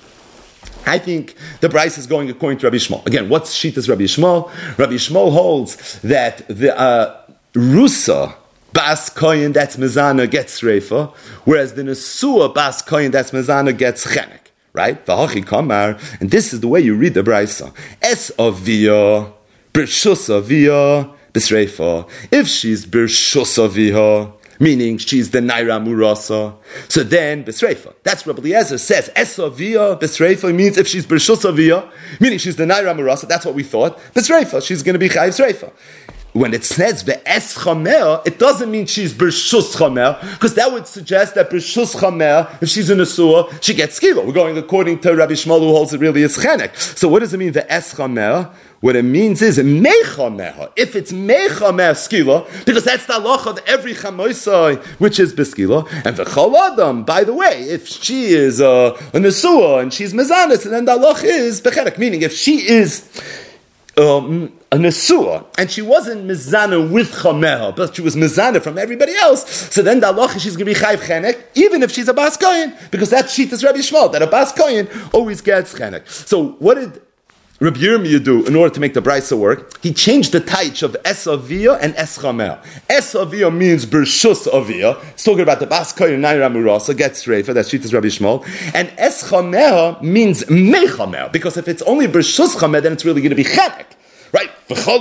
I think the brisa is going according to Rabbi Yishmael. Again, what's Shitas Rabbi Yishmael? Rabbi Yishmael holds that the uh, Rusa, Bas Koyin, that's Mizana, gets Reifa, whereas the Nesua Bas Koyin, that's Mizana, gets Chenek. Right? V'hachi kamar, and this is the way you read the Brisa. Es avia, Birshus avia, Bisreifa. If she's Birshus avia, meaning she's the Naira Murasa, so then Bisreifa. That's what Rabbi Eliezer says. Es avia, Bisreifa means if she's Birshus avia, meaning she's the Naira Murasa, that's what we thought. Bisreifa, she's going to be Chayiv Sreifa. When it says ve'es chamer, it doesn't mean she's b'rshus chamer, because that would suggest that b'rshus chamer, if she's in a surah, she gets skila. We're going according to Rabbi Shmuel, who holds it really is chenek. So what does it mean ve'es chamer? What it means is mechamer. If it's mechamer skila, because that's the halacha of every chamoisai, which is beskila, and v'chol adam. By the way, if she is uh, a nesua and she's mezanis, and then the halacha is bechenek, meaning if she is Um, a nesua, and she wasn't mizana with chameha, but she was mizana from everybody else, so then the halacha she's going to be chayv chenek, even if she's a bas kohen, because that sheet is Rabbi Shmuel, that a bas kohen always gets chenek. So what did Rabbi Yirmiyah do in order to make the brisa work? He changed the taich of es avia and es chamer. Es avia means bershus avia. It's talking about the bas kohen naira murasa gets reifa. That's shitas Rabbi Shmuel. And es chamer means mechamer, because if it's only bershus chamer, then it's really going to be chenek. Right?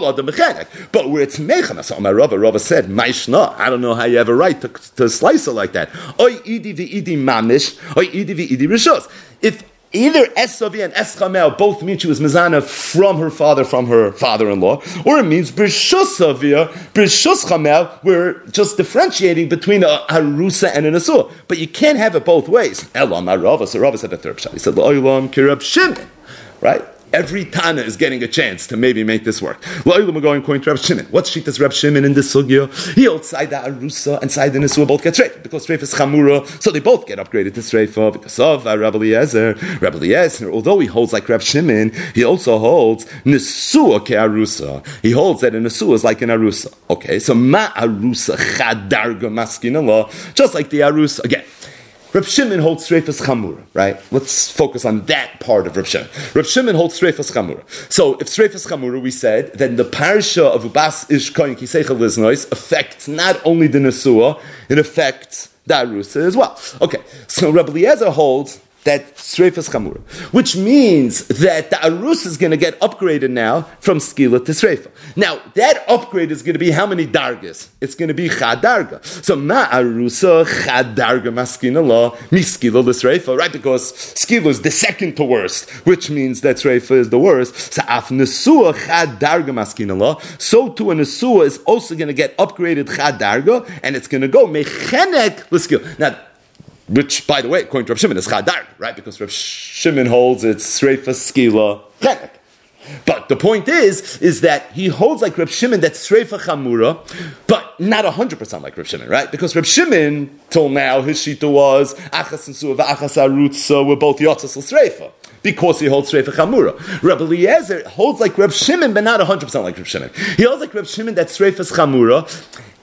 But where it's mechamer, so my Rava, Rava said, Maishna, I don't know how you have a right to, to slice it like that. Oy idi v'idi mamish, oy idi v'idi rishos. If either Esavi and Eschamel both mean she was Mizana from her father, from her father-in-law, or it means B'rshus Avia, B'rshus Chamel, we're just differentiating between a Harusa and an Asur. But you can't have it both ways. Elam Rava, so Rava said the third shot. He said, L'olam Kirab Shimon. Right? Every Tana is getting a chance to maybe make this work. L'olam are going according to Reb Shimon. What's Shitas Reb Shimon in this sugya? He holds side the Arusa and side the Nesua both get Sreifa, because Sreifa is Chamura, so they both get upgraded to Sreifa because of uh, Rabbi Eliezer. Rabbi Eliezer, although he holds like Reb Shimon, he also holds Nesua ke Arusa. He holds that a Nesua is like an Arusa. Okay, so Ma Arusa Chadarga Maskinallah, just like the Arusa again. Reb Shimon holds Sreifas Chamura, right? Let's focus on that part of Reb Shimon. Reb Shimon holds Sreifas Chamura. So if Sreifas Chamura, we said, then the parsha of Ubas Ish Koyin Kiseicha Liznois affects not only the Nesua, it affects the Arusa as well. Okay, so Rabbi Eliezer holds that Sreifas Chamura, which means that the Arus is going to get upgraded now from Skila to Sreifa. Now, that upgrade is going to be how many dargas? It's going to be Chad Darga. So, Ma Arusa Chad Darga Maskina La, Mi Skila the Sreifa, right? Because Skila is the second to worst, which means that Sreifa is the worst. So, Af Nesua Chad Darga Maskina La, so too a Nesua is also going to get upgraded Chad Darga, and it's going to go Mechenek L'Skila. Now, which, by the way, according to Reb Shimon, is Chadar, right? Because Reb Shimon holds it's Sreifa Skila Chenek. But the point is, is that he holds like Reb Shimon that Sreifa Chamura, but not one hundred percent like Reb Shimon, right? Because Reb Shimon, till now, his shita was Achas and Suva, Achas Arutza were both Yotzas Sreifa, because he holds Sreifa Chamura. Rabbi Eliezer holds like Reb Shimon, but not one hundred percent like Reb Shimon. He holds like Reb Shimon that Sreifa Chamura,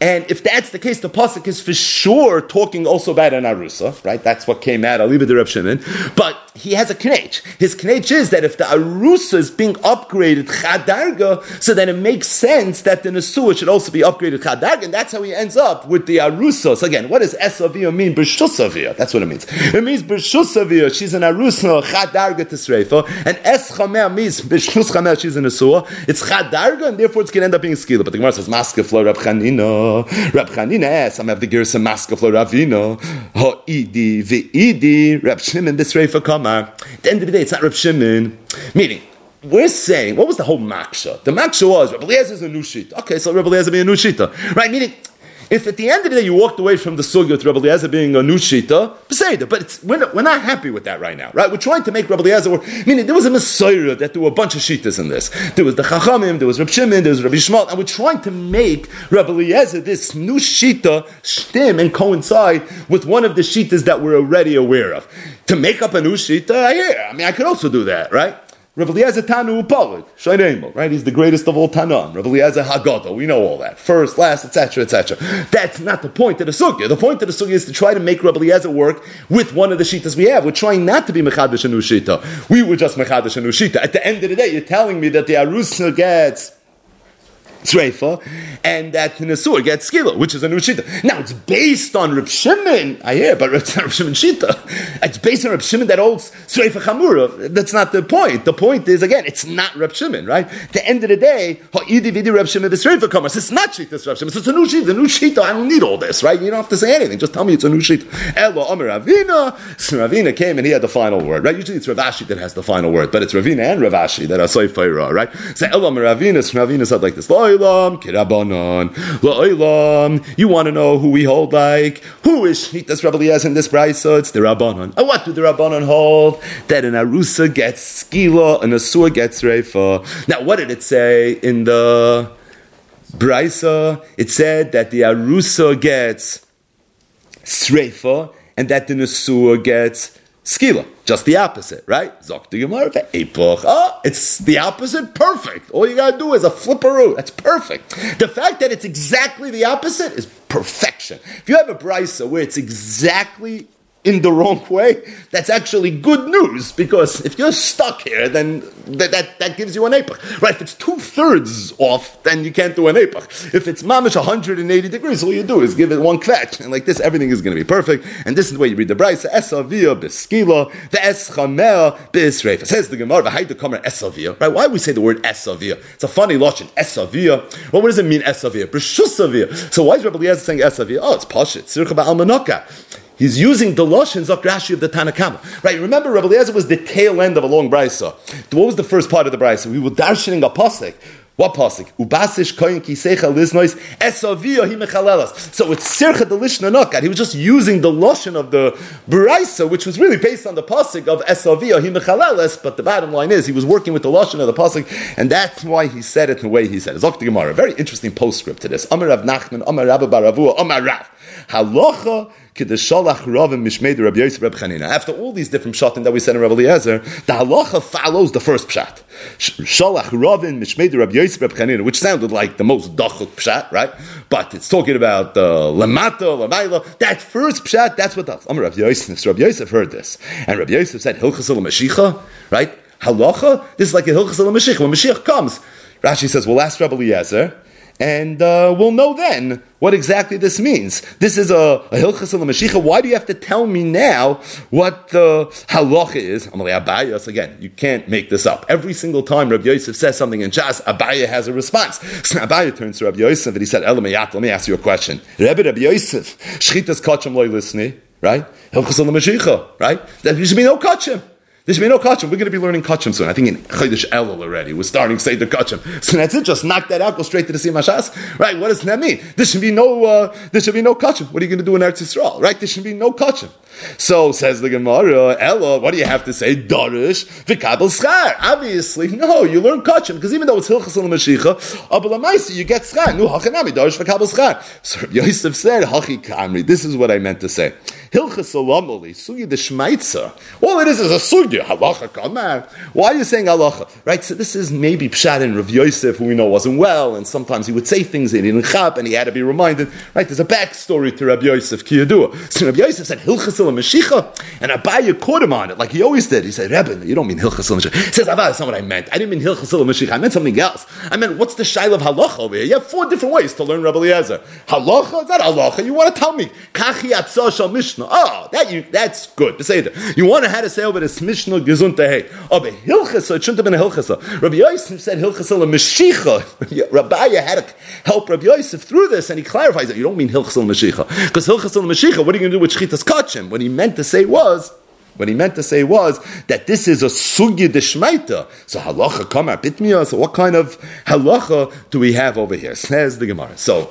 And if that's the case, the pasuk is for sure talking also about an arusa, right? That's what came out. I'll leave it to Reb Shimon. But he has a knech. His knech is that if the arusa is being upgraded chadarga, so then it makes sense that the nesua should also be upgraded chadarga, and that's how he ends up with the arusa. So again, what does esavia mean? B'shusavia. That's what it means. It means b'shusavia. She's an arusa chadarga to sreifa, and eschameh means b'shuschameh. She's an nesua. It's chadarga, and therefore it's going to end up being skila. But the Gemara says maskeflo Rab Chanina. Rab Chanina asks, I'm have the gersa maskeflo Ravina. Ha'idi ve'idi Rab Shimon b'sreifa kama. At the end of the day, it's not Reb Shimon. Meaning, we're saying, what was the whole maksha? The maksha was, Rebbe Eliezer is a new shita. Okay, so Rebbe Eliezer being a new shita. Right, meaning, if at the end of the day you walked away from the sugya with Rebbe Eliezer being a new shita, beseder, but it's, we're, not, we're not happy with that right now, right? We're trying to make Rebbe Eliezer work. Meaning, there was a Messiah that there were a bunch of shitas in this. There was the Chachamim, there was Reb Shimon, there was Rabbi Shmuel, and we're trying to make Rebbe Eliezer this new shita stem and coincide with one of the shitas that we're already aware of. To make up a new shita, yeah, I mean, I could also do that, right? Rebbe Eliezer Tanu Upalig, Shainemo, right? He's the greatest of all Tanam. Rebbe Eliezer Haggadah, we know all that. First, last, et cetera, et cetera. That's not the point of the sugya. The point of the sugya is to try to make Rebbe Eliezer work with one of the shitas we have. We're trying not to be Mechadash a new shita. We were just Mechadash a new shita. At the end of the day, you're telling me that the Arusa gets Sreifa, and that the Nesur gets Skila, which is a new Shita. Now, it's based on Reb Shimon, I hear, but it's not Reb Shimon Shita. It's based on Reb Shimon that holds Sreifa Chamura. That's not the point. The point is, again, it's not Reb Shimon, right? At the end of the day, Ha'idi vidi Reb Shimon b'Sreifa Kamar. It's not Shita, Reb Shimon. So it's a new Shita. The new Shita, I don't need all this, right? You don't have to say anything. Just tell me it's a new Shita. Elo Omer Ravina. So Ravina came and he had the final word, right? Usually it's Rav Ashi that has the final word, but it's Ravina and Rav Ashi that are Soifeira, right? So Elo Omer Ravina, so Ravina said like this, Lo'ilam, Kirabanon, Lo'ilam. You want to know who we hold like? Who is Shitas Rebbe Eliezer in this brayso? It's the Rabbanon. And what do the Rabbanon hold? That an Arusa gets Skila, an Asur gets Reifa. Now, what did it say in the brayso? It said that the Arusa gets Sreifa and that the Asur gets Skila. Just the opposite, right? Zok the Gemara, oh, it's the opposite, perfect. All you gotta do is a flipperoo. That's perfect. The fact that it's exactly the opposite is perfection. If you have a brisa where it's exactly in the wrong way, that's actually good news, because if you're stuck here, then that that, that gives you an epoch. Right? If it's two-thirds off, then you can't do an epoch. If it's mamish one hundred eighty degrees, all you do is give it one kvetch, and like this, everything is going to be perfect. And this is the way you read the brayso, esavia beskila, the eschamea b'isreif. Says the Gemara, v'haydu kamer esavia. Right? Why do we say the word esavia? It's a funny lotion. Esavia. Well, what does it mean, esavia? B'shusavia. So why is Rebbe Eliezer saying esavia? Oh, it's pashit. Tzircha ba'almanaka. He's using the Lashon Zok Rashi of the Tanakama. Right, remember Rebbe Eliezer was the tail end of a long brayso. What was the first part of the brayso? We were darshaning a pasuk. What pasuk? Ubasish koyin kisecha liznois esavia hi mechalelas. So it's sircha the lishna nokat. He was just using the Lashon of the brayso, which was really based on the pasuk of esavia hi mechalelas. But the bottom line is he was working with the Lashon of the pasuk, and that's why he said it the way he said it. Zok the Gemara. Very interesting postscript to this. Amar Rav Nachman, Amar Rabba bar Avua, Amar Rav. Halacha. After all these different pshatim that we said in Rebbe Eliezer, the halacha follows the first pshat. Shalach Ravin Mishmei Rabbi Yosef Reb Chanina, which sounded like the most dachuk pshat, right? But it's talking about uh, lamata, lamayla. That first pshat, that's what does. Amar Rabbi Yosef. So Rabbi Yosef heard this, and Rabbi Yosef said, "Hilchas Mashiach," right? Halacha. This is like a Hilchas Mashiach. When Mashiach comes, Rashi says, "We'll ask Rebbe Eliezer." And uh, we'll know then what exactly this means. This is a, a Hilchas Mashiach. Why do you have to tell me now what the halacha is? Amalei Abayas, again, you can't make this up. Every single time Rabbi Yosef says something in Shas, Abaya has a response. So Abaya turns to Rabbi Yosef and he said, Elameyat, let me ask you a question. Rebbe Rabbi Yosef, Shchitas Kachim loy lisni, right? Hilchas Mashiach, right? There should be no Kachim. There should be no kachim. We're going to be learning kachim soon. I think in Chodesh Elul already. We're starting to say the kachim. So that's it. Just knock that out. Go straight to the Siyum Hashas. Right? What does that mean? There should be no. Uh, there should be no kachim. What are you going to do in Eretz Yisrael? Right? There should be no kachim. So says the Gemara, Ella, what do you have to say? Darish v'kabel schar. Obviously, no. You learn kachim because even though it's hilchas l'mashicha, abelamaisi you get schar. Nu hachanami darish v'kabel schar. So Rabbi Yosef said, hachi kamri. This is what I meant to say. Hilchas Olamoli, Sugi the Shmaitza. All it is is a Sugi. Halacha, come on. Why are you saying halacha? Right, so this is maybe Pshat in Rav Yosef, who we know wasn't well, and sometimes he would say things that he didn't chap, and he had to be reminded. Right, there's a backstory to Rav Yosef, Kiyadua. So Rav Yosef said, Hilchas Olameshicha, and Abaye caught him on it, like he always did. He said, Rebbe, you don't mean Hilchas Olameshicha. He says, Abba, that's not what I meant. I didn't mean Hilchas Olameshicha. I meant something else. I meant, what's the shaila of halacha over here? You have four different ways to learn Rabbi Eliezer. Halacha? Is that halacha? You want to tell me? Kachi atzah shal mishnah. Oh, that you, that's good. You want to have to say over this mishnah gezunta hey. Oh, but hilchasa, it shouldn't have been a hilchasa. Rabbi Yosef said hilchasa l'mashicha. Rabbi had to help Rabbi Yosef through this, and he clarifies that you don't mean hilchasa l'mashicha. Because hilchasa l'mashicha, what are you going to do with shchitas kachim? What he meant to say was, What he meant to say was that this is a sugya d'shmaita. So halacha kama bitmiya. So what kind of halacha do we have over here? Says the Gemara. So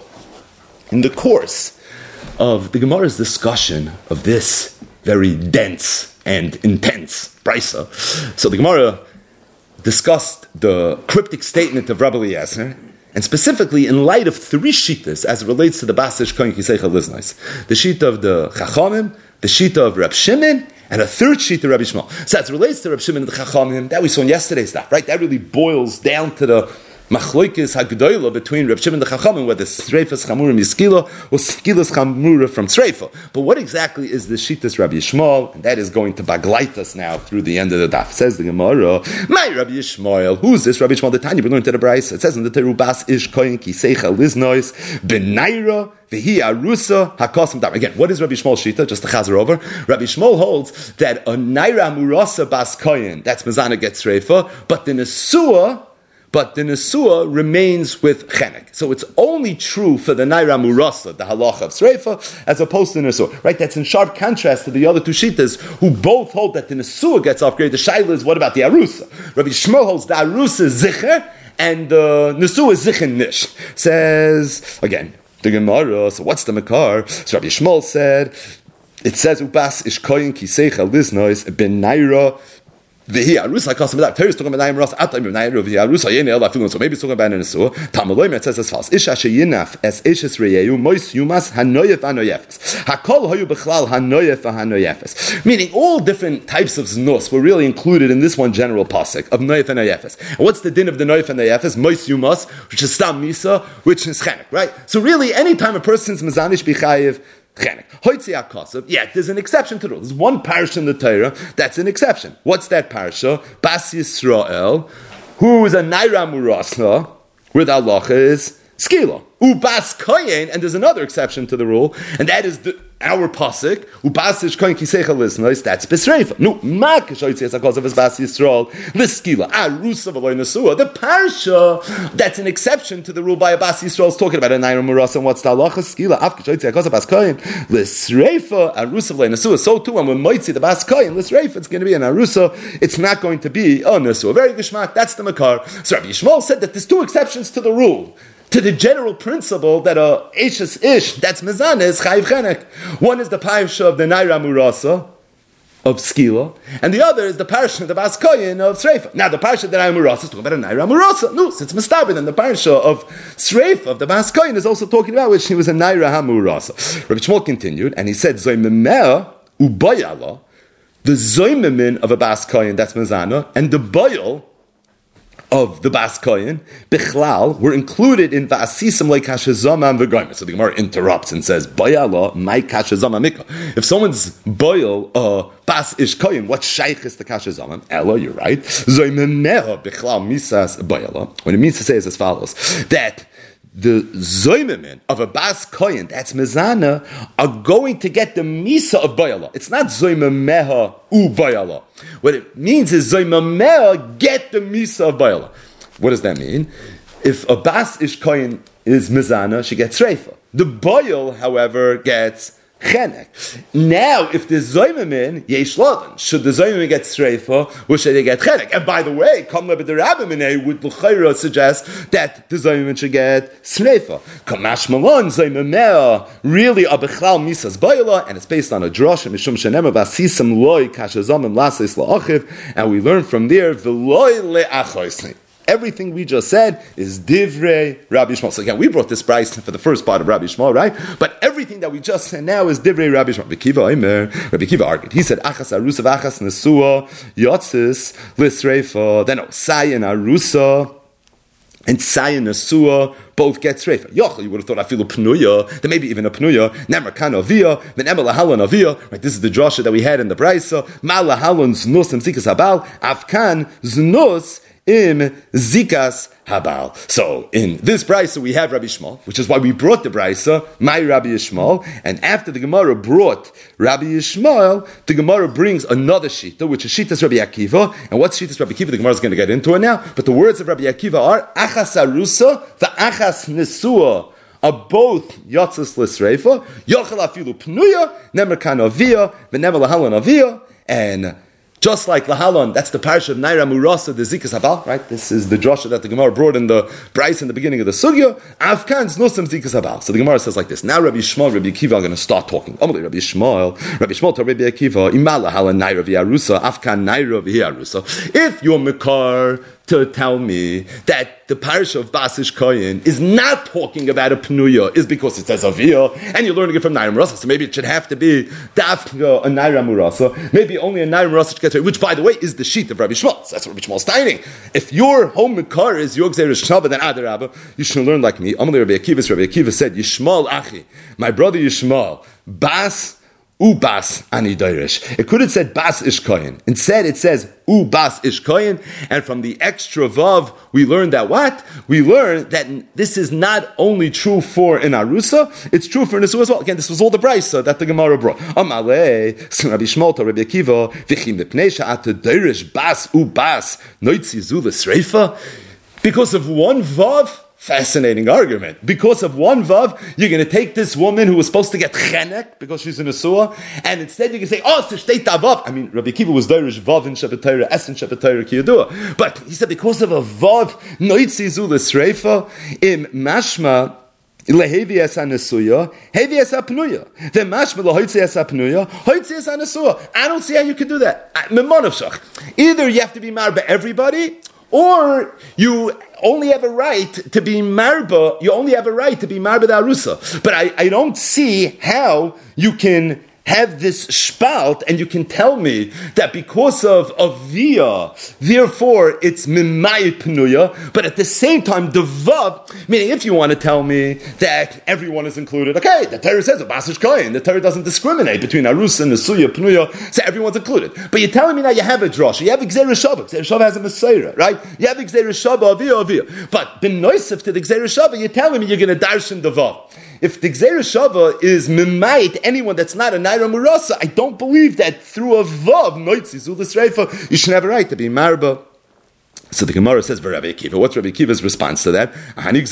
in the course of the Gemara's discussion of this very dense and intense brisa, so the Gemara discussed the cryptic statement of Rabbi Eliezer, and specifically in light of three shitas as it relates to the Basish Kohen Kiseicha Liznais. The shita of the Chachamim, the shita of Reb Shimon, and a third sheet of Rabbi Shmuel. So as it relates to Rabbi Shimon and the Chachamim, that we saw in yesterday's stuff, right? That really boils down to the Machloikis Hagdoila between Rabbi Shimon and the Chachamim, whether Sreifas Chamurim is Skila or Skilas Chamura from Sreifa. But what exactly is the Shitas Rabbi Yishmael? And that is going to baglite us now through the end of the daf. Says the Gemara, my Rabbi Yishmael, who's this Rabbi Yishmael? The Tanya, we learned to the Brayso. It says in the Terubas Ish Koyin Kiseicha Liznois Benaira V'hi Arusa Hakosim Dam. Again, what is Rabbi Yishmael's Shita? Just to chazer over. Rabbi Yishmael holds that a Naira Murasa Bas Koyin, that's Mazana gets Sreifa, but the Nesua But the Nesua remains with Chenek. So it's only true for the Naira Murasa, the halacha of Sreifa, as opposed to the Nesua. Right? That's in sharp contrast to the other two Shitas, who both hold that the Nesua gets upgraded. The Shaila is, what about the Arusa? Rabbi Shmuel holds the Arusa is Zicher, and the Nesua is Zicher Nish. Says, again, the Gemara, so what's the Makar? So Rabbi Shmuel said, it says, Ubas ish koyin kiseicha liznois ben Naira V'hi arusa kasim that Torah is talking about Naim Ras Atam Naira V'hi arusa Yeni El Afilun. So maybe it's talking about an Nesua. Tamaloim it says as false. Isha sheyinaf es ishes reyeyu mois yumas hanoyef hanoyefes. Hakol hayu bechlal hanoyef hanoyefes. Meaning all different types of znus were really included in this one general pasuk of noyef hanoyefes. And what's the din of the noyef hanoyefes? Mois yumas, which is stam misa, which is chenek. Right. So really, anytime a person's mezanish bichayev. Yeah, there's an exception to the rule. There's one parsha in the Torah that's an exception. What's that parsha? Bas Yisrael, who is a Naira Murasa, where the halacha is Skila. Ubas Koyen, and there's another exception to the rule, and that is the, our pasuk. Ubas ish Koyen Kiseicha Lisnois. That's Besreifa. No, Mak Shoytzi Esakos of Bas Yisrael. Liskila Arusa V'Loy Nesua. The parsha that's an exception to the rule by Bas Yisrael is talking about a Naira Murasa, and what's the halacha? Skila Af Shoytzi Esakos of Bas Koyen Lisreifa Arusa V'Loy Nesua. So too, when we might see the Bas Koyen Lisreifa, it's going to be an Arusa. It's not going to be a Nesua. Very gishmak. That's the Makar. So Rabbi Yishmael said that there's two exceptions to the rule, to the general principle that a Eishes Ish, that's Mezana, is Chayiv Chenek. One is the parsha of the Naira Murasa, of Skila, and the other is the parsha of the Bas Koyin of Sreifa. Now, the parsha of the Naira Murasa is talking about a Naira Murasa. No, it's Mistabed, and the parsha of Sreifa, of the Bas Koyin, is also talking about which he was a Naira HaMurasa. Rabbi Shmuel continued, and he said, Zoymemeh ubayala, the Zoymemin of a Bas Koyin, that's Mezana, and the Bayal of the Bas Koyin, Bichlal, were included in Va'asisam like Kashazama and V'goyim. So the Gemara interrupts and says, Bayala, my Kashazama Mikka. If someone's Bayal, uh, Bas Ish Koyin, what shaykh is the Kashazama? Ella, you're right. Zoymemeha Bichlal Misas Bayala. What it means to say is as follows, that the Zoymemin of a Bas Koyin, that's Mezana, are going to get the Misa of Bayala. It's not Zoymemeha u Bayala. What it means is Zoymemeha get the Misa of Bayala. What does that mean? If a Bas Ish Koyin is Mezana, she gets Reifa. The Bayal, however, gets Chenek. Now, if the Zoymemin, Yesh Ladan, should the Zoymemin get Sreifa, or should they get Chenek? And by the way, Kamla B'derabimine would L'chayra suggest that the Zoymemin should get Sreifa. Kamash Malon, Zoymemea, really a Bechal Misas Bayala, and it's based on a Drosh, Mishum Shenema Vasisam Loi, Kashazamim Lasis La'achiv, and we learn from there, V'loi Le'achoisni. Everything we just said is Divrei Rabbi Yishmael. So again, we brought this price for the first part of Rabbi Yishmael, right? But everything that we just said now is Divrei Rabbi Yishmael. Rabbi Kiva Omer, Rabbi Kiva argued. He said, Achas Arusa v'Achas Nesua, Yotzis, Lisreifa. Then, no, Sayin Arusa and Sayin Nesua both get Sreifa. Yochel, you would have thought I feel a Pnuya, then maybe even a Pnuya, Nemar Kan Aviyah, then Emel Lahalon Aviyah, right? This is the drasha that we had in the Braisa. Ma Lahalon Znus Im Zikas Habal, Afkan Znus Im Zikas Habal. So in this Braisa we have Rabbi Yishmael, which is why we brought the Braisa, my Rabbi Yishmael, and after the Gemara brought Rabbi Yishmael, the Gemara brings another Shita, which is Shitas Rabbi Akiva, and what's Shitas Rabbi Akiva? The Gemara is going to get into it now, but the words of Rabbi Akiva are Achas Arusa, the Achas Nesua, are both Yotzes Lisreifa, Yochel Afilu Pnuya, Nemer Kan Aviyah, V'Nemer Lahalon Aviyah, and just like Lahalon, that's the parish of Naira Murasa, the Zikas Habal, right? This is the drasha that the Gemara brought in the Bryce in the beginning of the Sugya. Afkan's Nusam Zikas Habal. So the Gemara says like this. Now Rabbi Yishmael, Rabbi Akiva are going to start talking. Amalei Rabbi Yishmael, Rabbi Yishmael to Rabbi Akiva, Imala Lahalon Naira V'Yarusa, Afkan Naira V'Yarusa. If you're Mekar to tell me that the parish of Basish Koyin is not talking about a Pnuya is because it says Aviyah, and you're learning it from Naira Murasa, so maybe it should have to be Dafka, a Naira Murasa, maybe only a Naira Murasa gets which, by the way, is the sheet of Rabbi Yishmael. So that's what Rabbi Yishmael is stating. If your home Mekar is your Gzeir Shava, then Adarabba, you should learn like me. Amalei Rabbi Akiva, Rabbi Akiva said, Yishmael Achi, my brother Yishmael, Bas Ubas ani Dairish. It could have said Bas Ish Koyin. Instead, it says Ubas Ish Koyin. And from the extra vav, we learned that what? We learned that this is not only true for an Arusa, it's true for Nesua as well. Again, this was all the Brisa that the Gemara brought. Amalei, so Rabbi Yishmael to Rabbi Akiva, Vichim Mipnei Sha'at Dairish Bas Ubas Noitzi Zula Sreifa. Because of one vav, fascinating argument. Because of one vav, you're going to take this woman who was supposed to get chenek because she's in a suah, and instead you can say, oh, so shtei tavav. I mean, Rabbi Akiva was Dairish vav in Shabbat Torah, es in Shabbat Torah kiyadua. But he said because of a vav, noitzi zu l'sreifa, im mashma, lehevi es hanesuya, hevi es hapnuya. The mashma lehoitzi es hapnuya, hoitzi es hanesuya. I don't see how you could do that. Either you have to be married by everybody, or you only have a right to be marba, you only have a right to be marba the arusa. But I, I don't see how you can have this spalt and you can tell me that because of avia, therefore it's mimayit pnuya, but at the same time the vav, meaning if you want to tell me that everyone is included, okay, the Torah says a basish kohen, the Torah doesn't discriminate between arus and nesuya pnuya, so everyone's included. But you're telling me now you have a drasha, you have Gzeir Shava, Gzeir Shava has a Messiah, right? You have Gzeir Shava, avia, avia. But ben noisef to the Gzeir Shava, you're telling me you're going to darshan the vav. If the Gzeir Shava is mimayit anyone that's not a Naira Murasa, I don't believe that through a vav, noitzi zu l'sreifa, you should have a right to be marba. So the Gemara says, Rabbi Akiva. What's Rabbi Akiva's response to that? I mean,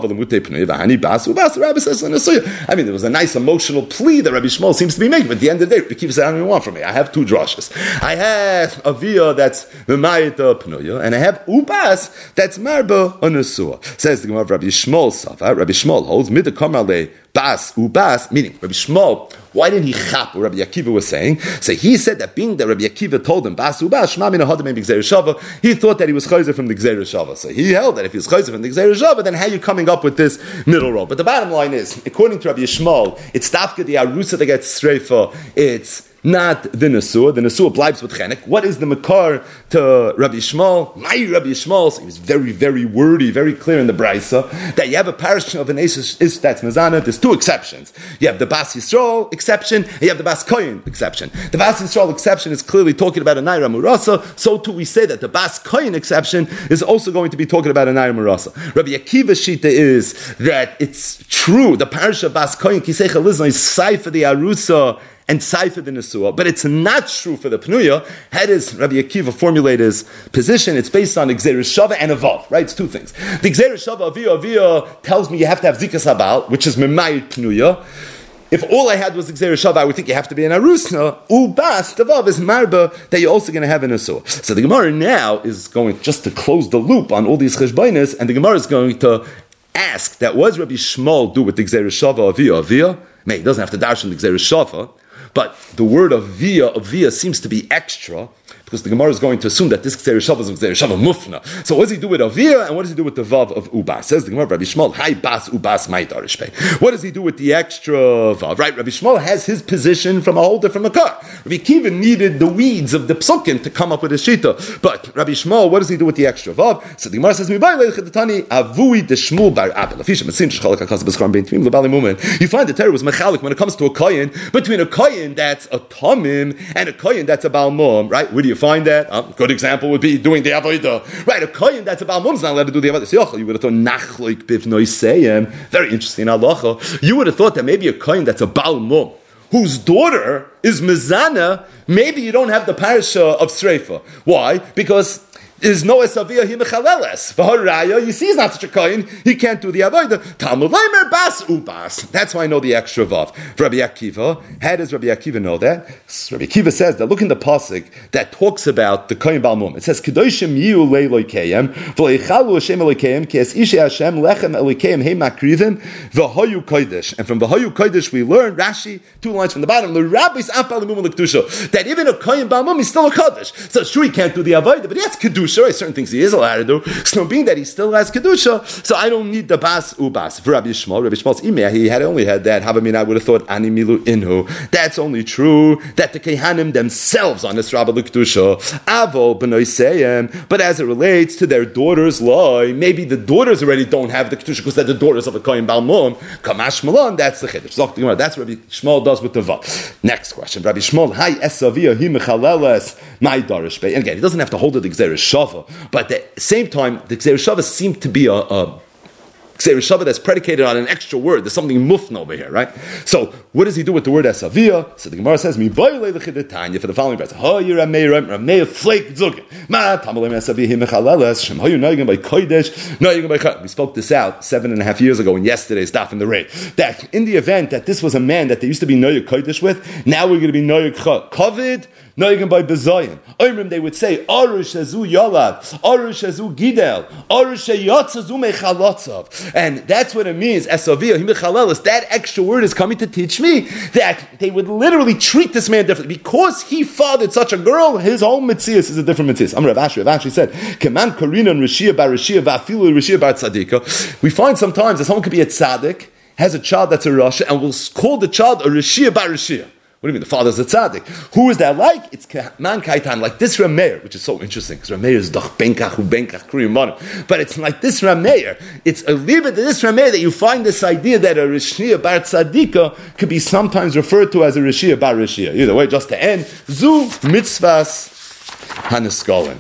there was a nice emotional plea that Rabbi Yishmael seems to be making, but at the end of the day, Rabbi Akiva said, I don't even want from me. I have two drashas. I have Avia that's Memayita Pnuya, and I have Ubas that's Marba Onusua. Says the Gemara of Rabbi Yishmael Safa. Rabbi Yishmael holds, Mida Kamarle Bas Ubas, meaning Rabbi Yishmael, why didn't he chap what Rabbi Akiva was saying? So he said that being that Rabbi Akiva told him, Bas Ubas, Shma Min Hadam Gzeir Shava, he thought that he was chayzer from the Gzeir Shava. So he held that if he was chayzer from the Gzeir Shava, then how are you coming up with this middle road? But the bottom line is, according to Rabbi Yishmael, it's Tafka the Arusa that gets Sreifa, it's not the Nesua. The Nesua blibes with Chenek. What is the Makar to Rabbi Yishmael? My Rabbi Yishmael, so he was very, very wordy, very clear in the Braisa, that you have a parish of an Ish that's Mazana, there's two exceptions. You have the Bas Yisrael exception, and you have the Bas Koyin exception. The Bas Yisrael exception is clearly talking about a Naira Murasa, so too we say that the Bas Koyin exception is also going to be talking about a Naira Murasa. Rabbi Akiva's Shita is that it's true, the parish of Bas Koyin, Kisei Chalizna, is Saifa the Arusa, and Saifa the Nesua, but it's not true for the Pnuya. How does Rabbi Akiva formulate his position? It's based on Gzeir Shava and a vav, right? It's two things. The Gzeir Shava, Avia, Avia tells me you have to have Zikas Habal, which is Memayit Pnuya. If all I had was Gzeir Shava, I would think you have to be an Arusna. Ubas, the vav is Marba, that you're also going to have an Nesua. So the Gemara now is going just to close the loop on all these cheshbainas, and the Gemara is going to ask that what does Rabbi Yishmael do with the Gzeir Shava, Avia, Avia? May he doesn't have to darshan the Gzeir Shava. But the word of via, of via seems to be extra. because the Gemara is going to assume that this Gzeir Shava is Gzeir Shava Mufna. So what does he do with Avia, and what does he do with the Vav of Ubas? Says the Gemara, Rabbi Shmuel, Hai Bas Ubas Mai Darish Pei. What does he do with the extra Vav? Right, Rabbi Shmuel has his position from a whole different Makar. Rabbi Kiva needed the weeds of the Psukim to come up with his Shita. But Rabbi Shmuel, what does he do with the extra Vav? So the Gemara says, Mi Bai Leichetani Avui de Shmuel Bar Abel. Afisha Masin Shchalak Hakas B'Schar Ben Tvim Lebali Mumen. You find the Torah was mechalik when it comes to a kohen between a kohen that's a tamim and a kohen that's a Baal Mum, right? Where do you find that? A um, good example would be doing the avodah, right? A kohen that's a Baal Mum is not allowed to do the avodah. So you would have thought nachlik bivnoiseyem. Very interesting halacha. You would have thought that maybe a kohen that's a Baal Mum, whose daughter is mezana, maybe you don't have the parasha of Sreifa. Why? Because is no esavia he mechaleles. V'haraya, you see, he's not such a kohen. He can't do the avodah. Talmud leimer bas ubas. That's why I know the extra vav. Rabbi Akiva, how does Rabbi Akiva know that? Rabbi Akiva says that. Look in the pasuk that talks about the kohen balmum. It says kedoshim yiu leilokeim v'leichalu Hashem elokeim kies ishe Hashem lechem elokeim he makrivim v'hayu kodesh. And from v'hayu kodesh we learn Rashi two lines from the bottom. The rabbis apalimum lektusha that even a kohen balmum is still a kodesh. So sure he can't do the avodah, but he has kedusha. Certain things he is allowed to do. So being that he still has kedusha, so I don't need the bas ubas. For Rabbi Shmuel, Rabbi Shmuel's imeh, he had only had that. Havamina, I would have thought ani milu inhu. That's only true that the kehanim themselves on this rabbi kedusha avo benoiseyem. But as it relates to their daughters' law, maybe the daughters already don't have the kedusha because they're the daughters of a kohen balmum. Kamash malon. That's the chiddush. That's what Rabbi Shmuel does with the vav. Next question, Rabbi Shmuel, hi esavia hi mechaleles my darish bay. And again, he doesn't have to hold it the gzeir shava. But at the same time, the Gzeir Shava seemed to be a, a Gzeir Shava that's predicated on an extra word. There's something mufna over here, right? So, what does he do with the word asavia? So the Gemara says, "Mi boile lechidetanya" for the following verse. Ha yira meira rameya flake zugen. Ma tamalem asavia himechaleles shem hayu noigim by kodesh noigim by chad. We spoke this out seven and a half years ago in yesterday's daf in the raid. That in the event that this was a man that they used to be noyig kodesh with, now we're going to be noyig kovid. Noigim by bezayin. Oimrim they would say arush azu yalad, arush azu gidel, arush yatzazu mechalotzav, and that's what it means. Esavia himechaleles. That extra word is coming to teach me that they would literally treat this man differently because he fathered such a girl. His whole mitzias is a different mitzias. I'm Rav Ashi. Rav Ashi said, "Keman karina and rishia bar rishia va'afilu rishia bar tzadika." We find sometimes that someone could be a tzaddik, has a child that's a rasha, and will call the child a rishia bar rishia. What do you mean? The father's a tzaddik. Who is that like? It's man kaitan, like this Rameir, which is so interesting, because Rameir is doch benkach hu benkach kriyumanu. But it's like this Rameir. It's a little bit of this Rameir that you find this idea that a Rishia bar tzaddika could be sometimes referred to as a Rishia bar Rishia. Either way, just to end, zu mitzvahs haneskolin.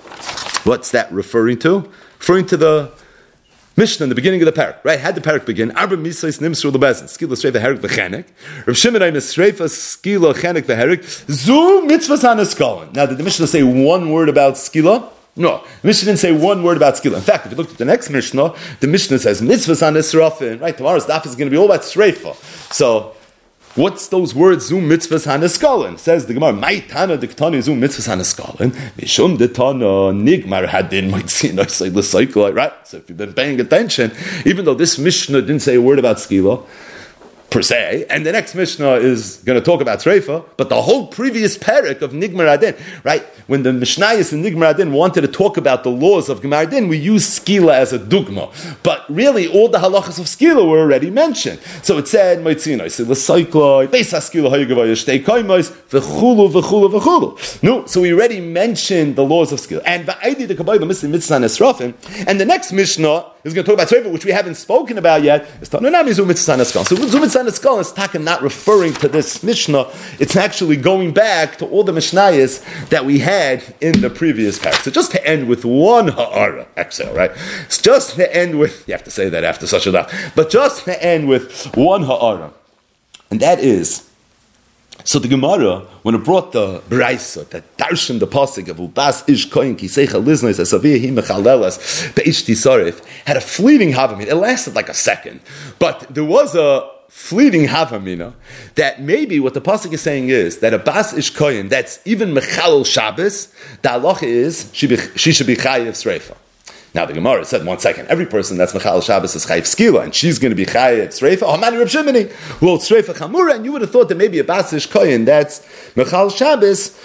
What's that referring to? Referring to the Mishnah in the beginning of the parak, right? Had the parak begin? Arba misais nimsru lebezin skila sreifa herik v'chenek. Rav Shimon ayim sreifa skila chenek v'herik zu mitzvahs haneskolin. Now, did the Mishnah say one word about skila? No, the Mishnah didn't say one word about skila. In fact, if you look at the next Mishnah, the Mishnah says mitzvahs hanesrafin. Right? Tomorrow's daf is going to be all about sreifa. So, what's those words? Zoom mitzvahs haneskolin. Says the Gemara. My tana diktani zoom mitzvahs haneskolin. Mishum detana nigmar hadin might see nice like the cycle, right? So if you've been paying attention, even though this Mishnah didn't say a word about skila per se, and the next Mishnah is going to talk about Sreifa, but the whole previous parak of Nigmar Adin, right? When the Mishnayos in Nigmar Adin wanted to talk about the laws of Gemar Adin, we use skila as a dugma. But really, all the halachas of skila were already mentioned. So it said, Maitzina, it said, L'saiklai, Beis HaSkila Hayagavaya, Shtei Kaimais, V'chulu, V'chulu, V'chulu. No, so we already mentioned the laws of skila. And V'aidi the Kabbalah, Mitzvah Nesrafim, and the next Mishnah is going to talk about Sreifa, which we haven't spoken about yet. It's Tananami Zumitzah Neskal. So Zumitzah Neskal is taken not referring to this Mishnah. It's actually going back to all the Mishnayos that we had in the previous parak. So just to end with one ha'ara, exhale, right? It's just to end with, you have to say that after such a daf, but just to end with one ha'ara. And that is, so the Gemara, when it brought the Braisa, that darshan the pasuk of Ubas ish koyin kiseicha liznos asavia hi mechalelas beish tisarif, had a fleeting havamina. It lasted like a second, but there was a fleeting havamina that maybe what the pasuk is saying is that a bas ish koyin that's even mechalel Shabbos, the halacha is she, be, she should be chayiv sreifa. Now the Gemara said, one second, every person that's Mechal Shabbos is Chayiv Skila, and she's going to be Chayiv Sreifa, oh man, Reb Shimoni, who holds Sreifa Chamura, and you would have thought that maybe a Basish Koyin that's Mechal Shabbos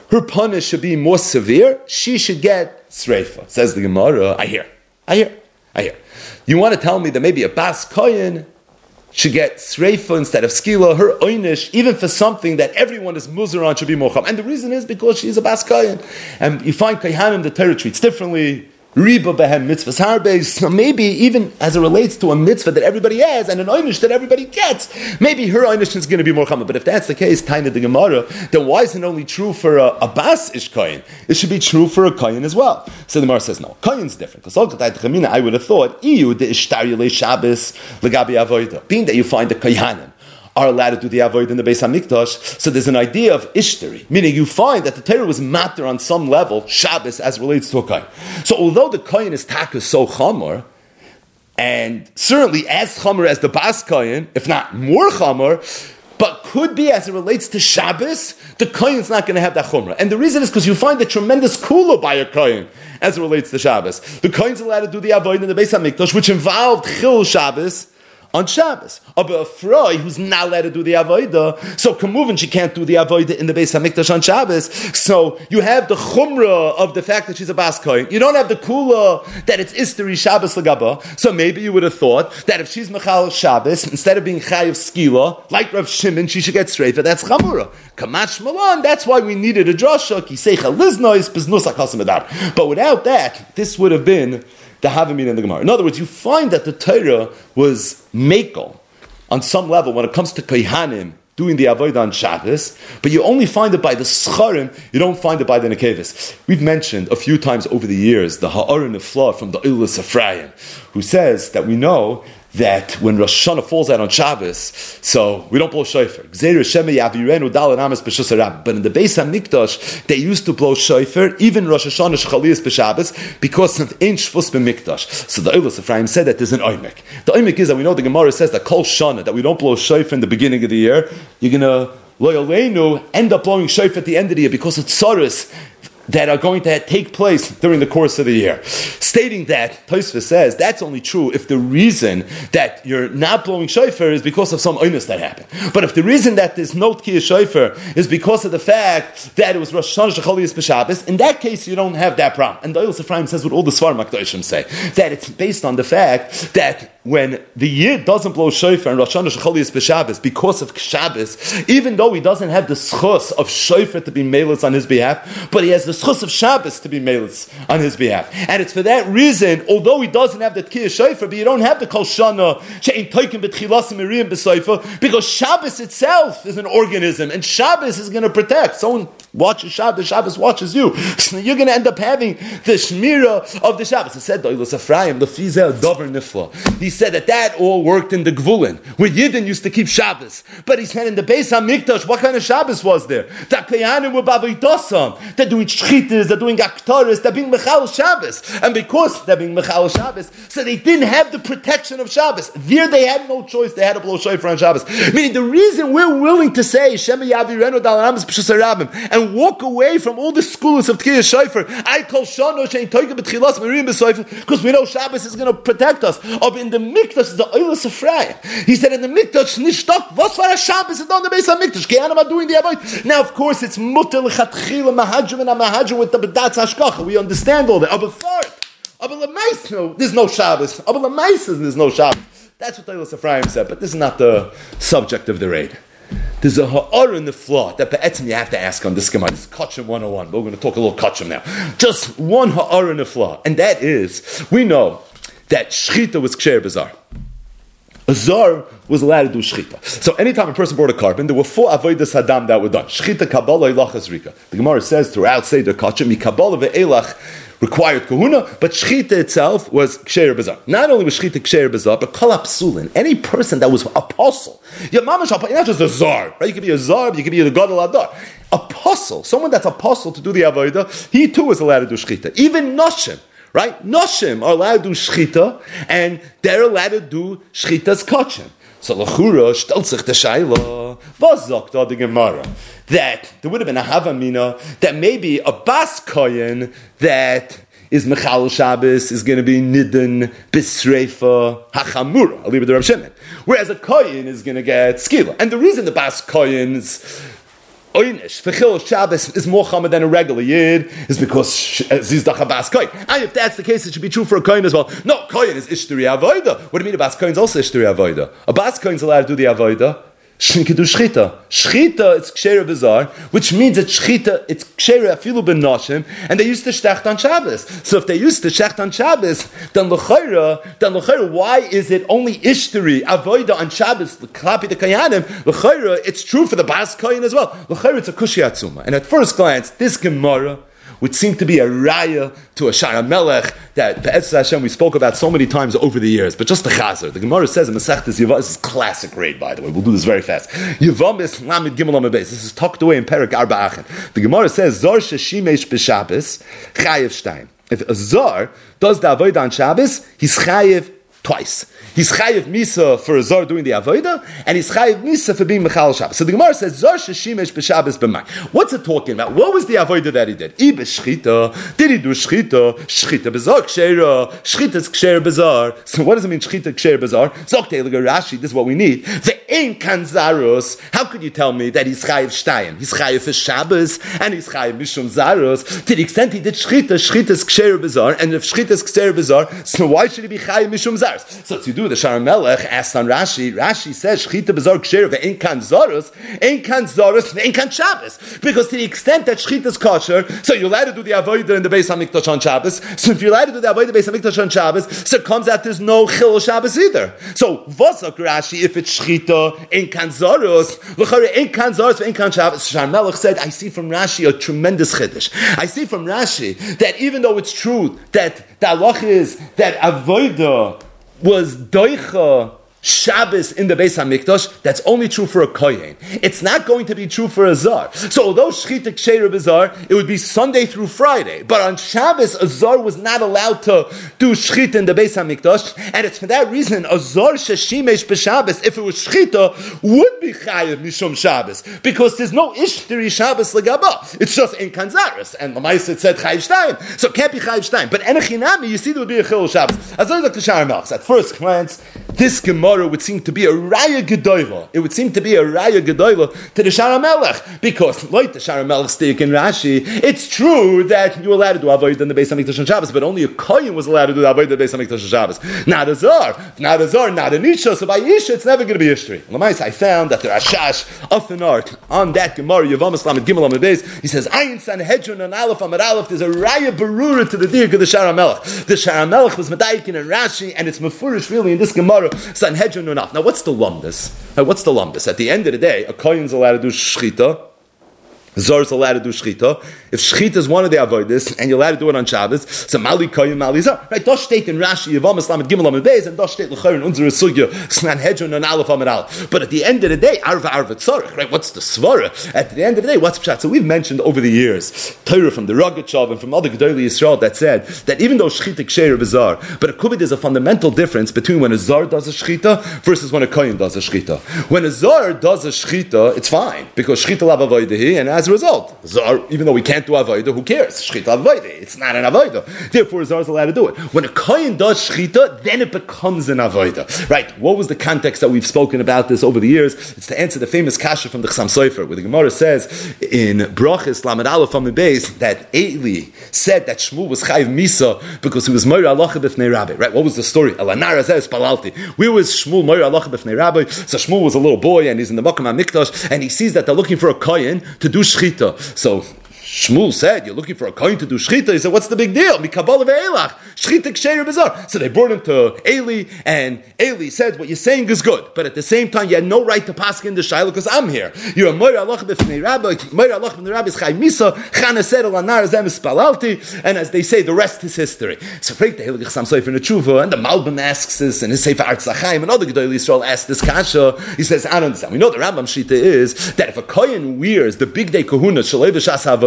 her punish should be more severe, she should get sreifa. Says the Gemara, I hear, I hear, I hear. You want to tell me that maybe a bas kohen should get sreifa instead of skila, her oynish, even for something that everyone is muzar on, should be mocham. And the reason is because she's a bas kohen. And you find kohanim, the Torah treats differently. Riba behem mitzvahs harbeis. So maybe even as it relates to a mitzvah that everybody has and an oynish that everybody gets, maybe her oynish is going to be more common. But if that's the case, Taina the Gemara, then why isn't it only true for a, a bas ish kohen? It should be true for a kohen as well. So the Gemara says no. Kohen's different. Because I would have thought, iyu de ishtari le Shabbos legabi avodah. Being that you find the kohanim are allowed to do the avoid in the Beis HaMikdash, so there's an idea of ishtari, meaning you find that the Torah was matter on some level, Shabbos, as relates to a kohen. So although the kohen is taka so chamor, and certainly as chamor as the bas kohen, if not more chamor, but could be as it relates to Shabbos, the kohen is not going to have that chumrah. And the reason is because you find a tremendous kula by a kohen as it relates to Shabbos. The kohen is allowed to do the avoid in the Beis HaMikdash, which involved chil Shabbos, on Shabbos. But a Froi who's not allowed to do the Avodah, so Kamuvin, she can't do the Avodah in the Beis HaMikdash on Shabbos. So you have the Chumrah of the fact that she's a Bas Kohen. You don't have the Kula that it's Isteri Shabbos L'Gaba. So maybe you would have thought that if she's Mechal Shabbos, instead of being Chayav Skila, like Rav Shimon, she should get Sreifa. That's Chamura. Kamash Malan, that's why we needed a drasha. Kiseicha Liznois, Biznus HaKasim Adar. But without that, this would have been the Havamina in the Gemara. In other words, you find that the Torah was makel on some level when it comes to Kohanim doing the Avodah on Shabbos, but you only find it by the Scharim, you don't find it by the Nekevis. We've mentioned a few times over the years the Ha'ar Nefla from the Eilis Ephraim, who says that we know that when Rosh Hashanah falls out on Shabbos, so we don't blow shofar. But in the Beis HaMikdash, they used to blow shofar, even Rosh Hashanah Shechaliyas b'Shabbos, because of Ein Shvus b'Mikdash. So the Eilis Ephraim said that there's an oimek. The oimek is that we know the Gemara says that Kol Shana, that we don't blow shofar in the beginning of the year, you're going to Loyalenu end up blowing shofar at the end of the year because it's tzaros that are going to take place during the course of the year. Stating that, Tosfos says, that's only true if the reason that you're not blowing shofar is because of some oinus that happened. But if the reason that there's no tkiyah shofar is because of the fact that it was Rosh Hashanah Shechaliyas b'Shabbos, in that case you don't have that problem. And the Eilis Ephraim says what all the Svarim HaKadoshim say, that it's based on the fact that when the Yid doesn't blow shofar in Rosh Hashanah Shechaliyas b'Shabbos because of Shabbos, even though he doesn't have the schus of shofar to be meilus on his behalf, but he has the schus of Shabbos to be meilus on his behalf. And it's for that reason, although he doesn't have the tkiyah shofar, but you don't have the kol shana she'in toikim b'tchilas miriim b'soifa, because Shabbos itself is an organism, and Shabbos is going to protect. Someone watches Shabbos, Shabbos watches you. So you're going to end up having the shmira of the Shabbos. It said, the Eilis Ephraim, the fizel dover nifla. He said that that all worked in the Gvulin, where Yidden used to keep Shabbos. But he said in the Beis HaMikdash, what kind of Shabbos was there? The Kohanim were b'avoidosam. They're doing shchitas, they're doing aktaris, they're being mechal Shabbos. And because they're being mechal Shabbos, so they didn't have the protection of Shabbos. There they had no choice, they had to blow shofar on Shabbos. Meaning the reason we're willing to say, Shema Yavirenu Dal Ramas B'Shus HaRabim, and walk away from all the schools of Tkiyah Shofar, I call Shano Shein Toikim B'Tchilas Miriim B'Soifa, because we know Shabbos is going to protect us. But in the Mikdash, the Eilis Ephraim, he said in the Mikdash, Nishtok, what's for a Shabbos is on the Beis HaMikdash? Ke'anim are doing the Avoid. Now, of course, it's Mutter L'Chatchila Mahadrim and Mahadrim with the B'datz Hashkacha. We understand all that. Aber Fart, Aber L'Meis, there's no Shabbos. Aber L'Meis, there's no Shabbos. That's what Eilis Ephraim said, but this is not the subject of the raid. There's a ha'ar in the flaw that be'etzim you have to ask on this Gemara. This is Kachim one oh one. But we're going to talk a little Kachim now. Just one ha'ar in the flaw. And that is, we know that Shechita was Ksher B'Zar. A Zar was allowed to do Shechita. So anytime a person brought a carbon, there were four Avodas Hadam that were done. Shechita, Kabbalah, Elach, Azrika. The Gemara says throughout Seder Kachim, Mi Kabbalah ve'Elach required kahuna, but shchita itself was ksher b'zar. Not only was shchita ksher b'zar, but kol hapsulin, any person that was apostle, you're not just a zar, right? You could be a zar, but you could be a gadol adar. Apostle, someone that's apostle to do the avodah, he too is allowed to do shchita. Even noshim, right? Noshim are allowed to do shchita, and they're allowed to do shchita's kachim. So l'chura shtel sich the shayla, was sagt da the Gemara? That there would have been a havamina that maybe a bas kohen that is mechal Shabbos is going to be nidin bisreifa hachamura. I'll leave it to Rav Shimon. Whereas a kohen is going to get skila, and the reason the bas kohen's oynish for Chil Shabbos is more common than a regular Yid is because Zizdach a Bas Kohen. And if that's the case, it should be true for a Kohen as well. No, Kohen is Ishtari Avoida. What do you mean a Bas Kohen is also Ishtari Avoida? A Bas Kohen is allowed to do the Avoida. Shrinke do Shchita. Shchita, it's Ksheira Bizarre, which means that Shchita, it's Ksheira Afilu Ben Noshim, and they used to Shecht on Shabbos. So if they used to Shecht on Shabbos, then L'chayra, then L'chayra, why is it only Ishtari, Avoida on Shabbos, Klapi the Kayanim? L'chayra, it's true for the Bas Kohen as well. L'chayra, it's a Kushi Atzuma. And at first glance, this Gemara would seem to be a raya to a Shara Melech that Be'etzah Hashem we spoke about so many times over the years, but just the Chazer. The Gemara says in Masechtas Yevamos, this is classic grade, by the way, we'll do this very fast. Yevamos Lamed Gimel Amud Beis. This is tucked away in Perek Arba Achen. The Gemara says, Zor Sheshimesh B'Shabbos, Chayev Shtayim. If a Zor does the Avodah on Shabbos, he's Chayev twice. He's chayiv misa for a zor doing the avodah, and he's chayiv misa for being mechal Shabbos. So the Gemara says zor sheshimesh b'Shabbos b'may. What's it talking about? What was the avodah that he did? I b'shchita. Did he do shchita? Shchita b'zar kshera. Shchita's kshera b'zar. So what does it mean shchita kshera b'zar? Zoktei l'garashi. This is what we need. The ein kanzaros. How could you tell me that he's chayiv shtayim? He's chayiv for Shabbos and he's chayiv mishum zaros. To the extent he did shchita, shchita's kshera b'zar, and if shchita's kshera b'zar, so why should he be chayiv mishum zaros? So to do the Shara Melech asked on Rashi. Rashi says Shchita b'zar kshera ve'en kan zaros, ein kan zaros ve'en kan Shabbos. Because to the extent that Shchita is kosher, so you're allowed to do the avodah in the Beis Hamikdash on Shabbos. So if you're allowed to do the avodah in the Beis Hamikdash on Shabbos, so it comes out there's no Chil Shabbos either. So v'zak Rashi if it's Shchita ein kan zaros, l'chare ein kan zaros ve'en kan Shabbos. Shara Melech said, I see from Rashi a tremendous chiddush. I see from Rashi that even though it's true that the halach is that avodah was doicha Shabbos in the Beis HaMikdash, that's only true for a Kohen. It's not going to be true for a Zar. So although Shchita Ksheira B'Zar, it would be Sunday through Friday. But on Shabbos, a Zar was not allowed to do Shchita in the Beis HaMikdash. And it's for that reason, a Zar Sheshimesh B'Shabbos, if it was Shchita, would be Chayev Mishum Shabbos. Because there's no Ishtari Shabbos L'Gaba. It's just in Kanzaris. And L'Maisa it said Chayev Shtayim. So it can't be Chayev Shtayim. But Enochinami, you see there would be a Chil Shabbos. As long as the Shara Melech. At first glance, this Gemara would seem to be a raya gedoyla. It would seem to be a raya gedoyla to the Shara Melech, because like the Shara Melech stick in Rashi, it's true that you're allowed to do avodah in the Beis Hamikdash on Shabbos, but only a kohen was allowed to do avodah in the Beis Hamikdash on Shabbos. Not a zar, not a zar, not an isha. So by isha, it's never going to be ishtri. Lamais, I found that the Rashash of an art on that Gemara Yevamos Lamed Gimel Amud Beis, he says Ayin Sanhedrin and Aleph Amud Aleph. There's a raya berura to the dirk of the Shara Melech. The Shara Melech was medayik in Rashi, and it's mefurish really in this Gemara Sanhedrin enough. Now, what's the lumbus? Now, what's the lumbus? At the end of the day, a kohen's allowed to do shchita. Zor is allowed to do shchita. If shchita is one of the avodas, and you're allowed to do it on Shabbos, so mali kohen, mali zor. Right? Dosh state in Rashi, Yevamos Lamed Gimel Amud Beis, and Dosh state l'chayr in Unzer Sugya, Sanhedrin and Aleph Amud Aleph. But at the end of the day, arva arva tzorich. Right? What's the svara? At the end of the day, what's pshat? So we've mentioned over the years, Torah from the Rogatshov and from other Gedolei Yisrael that said that even though shchita ksheira b'zar, but it could be there's a fundamental difference between when a zar does a shchita versus when a kohen does a shchita. When a zar does a shchita, it's fine because shchita lav avodahi, and as As a result, Zar, even though we can't do Avodah, who cares? Shchita Avodah, it's not an Avodah. Therefore, Zar is allowed to do it. When a Kohen does Shchita, then it becomes an Avodah. Right? What was the context that we've spoken about this over the years? It's to answer the famous kasha from the Chassam Sofer, where the Gemara says in Brachos Lamed Aleph on the base that Eli said that Shmuel was Chayiv Misa because he was Moira Halacha b'fnei Rabbi. Right? What was the story? Elanar Azeh Spalalti. Where was Shmuel Moira Halacha b'fnei Rabbi? So Shmuel was a little boy and he's in the Makom HaMikdash and he sees that they're looking for a Kohen to do Shchita. So Shmuel said, you're looking for a kohen to do shchita. He said, what's the big deal? Mikabala ve'elach. Shchita ksheira b'zar. So they brought him to Eli, and Eli said, what you're saying is good, but at the same time, you had no right to pass in the shayla because I'm here. You're a moira alach b'fnei rabbi. Moira alach b'fnei rabbi is chay misa. Chana said, alanar zem spalalti. And as they say, the rest is history. So freak the Hilgich Chassam Sofer in the Tshuva, and the Malbim asks this, and his Sefer Arz Chaim, and other Gedolei Yisrael asked this kasha. He says, I don't understand. We know the Rambam Shita is that if a kohen wears the big day kahuna, shalei v'shas havodah,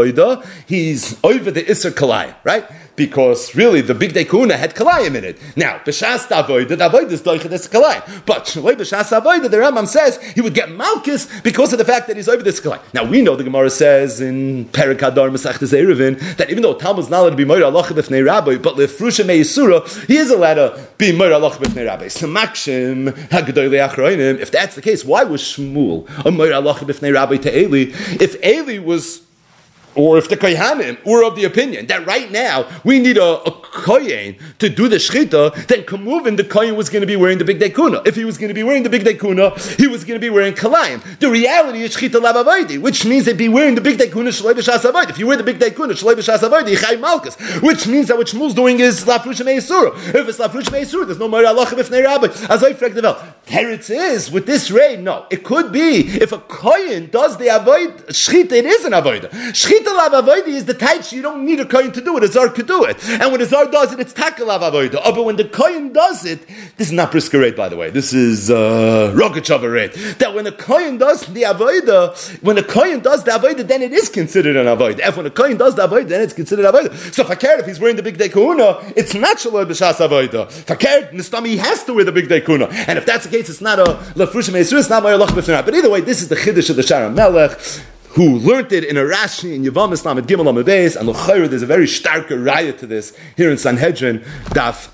avoida, he's over the Isser Kalayim, right? Because really the big day kuna had kalayim in it. Now, b'shas avoida, the avoida is doichet es kalayim. But b'shas avoida, the Rambam says he would get malchus because of the fact that he's over this kalayim. Now we know the Gemara says in Perek Hadar Masechtas Eruvin that even though Talmud's not allowed to be moira halacha b'fnei rabbi, but lefrusha me'yisura, he is allowed to be moira halacha b'fnei rabbi. Samakshim hagdolei achroinim. If that's the case, why was Shmuel a moira halacha b'fnei rabbi to Eli? If Eli was, or if the Kohanim were of the opinion that right now we need a, a Kohen to do the Shechita, then Kamuvin, the Kohen was going to be wearing the Big Day Kuna. If he was going to be wearing the Big Day Kuna, he was going to be wearing Kalayim. The reality is Shechita Lav Avoidi, which means they'd be wearing the Big Day Kuna Shalei B'Shas Avoidi. If you wear the Big Day Kuna Shalei B'Shas Avoidi, Yichai Malkus, which means that what Shmuel's doing is Lafrush Me'Yisura. If it's Lafrush Me'Yisura, there's no more Allah B'Fnei Rabbi. As I frag devel. Teretz is, with this rain, no. It could be, if a Kohen does the Avoid, Shechita, it is an Avoid. Shechita Lav Avoidi is the type you don't need a Kohen to do it. A Zar could do it. And when a Zar does it, it's Takalav Avoida. Oh, but when the Kohen does it, this is not Brisker by the way. This is uh, Rogachover rate. That when a Kohen does the Avoida, when a Kohen does the Avoida, then it is considered an Avoida. If when a Kohen does the Avoida, then it's considered Avoida. So if I care if he's wearing the Big Day Kuna, it's not Shaloi B'Shas Avoida. If I care, Nistami, he has to wear the Big Day Kuna. And if that's the case, it's not a Lefrushim Eisur, it's not my Allah B'Fnei. But either way, this is the Chiddush of the Shara Melech, who learned it in a Rashi in Yavam Islam at Gimel Amud Beis, and l'chayr there's a very stark raya to this here in Sanhedrin, Daf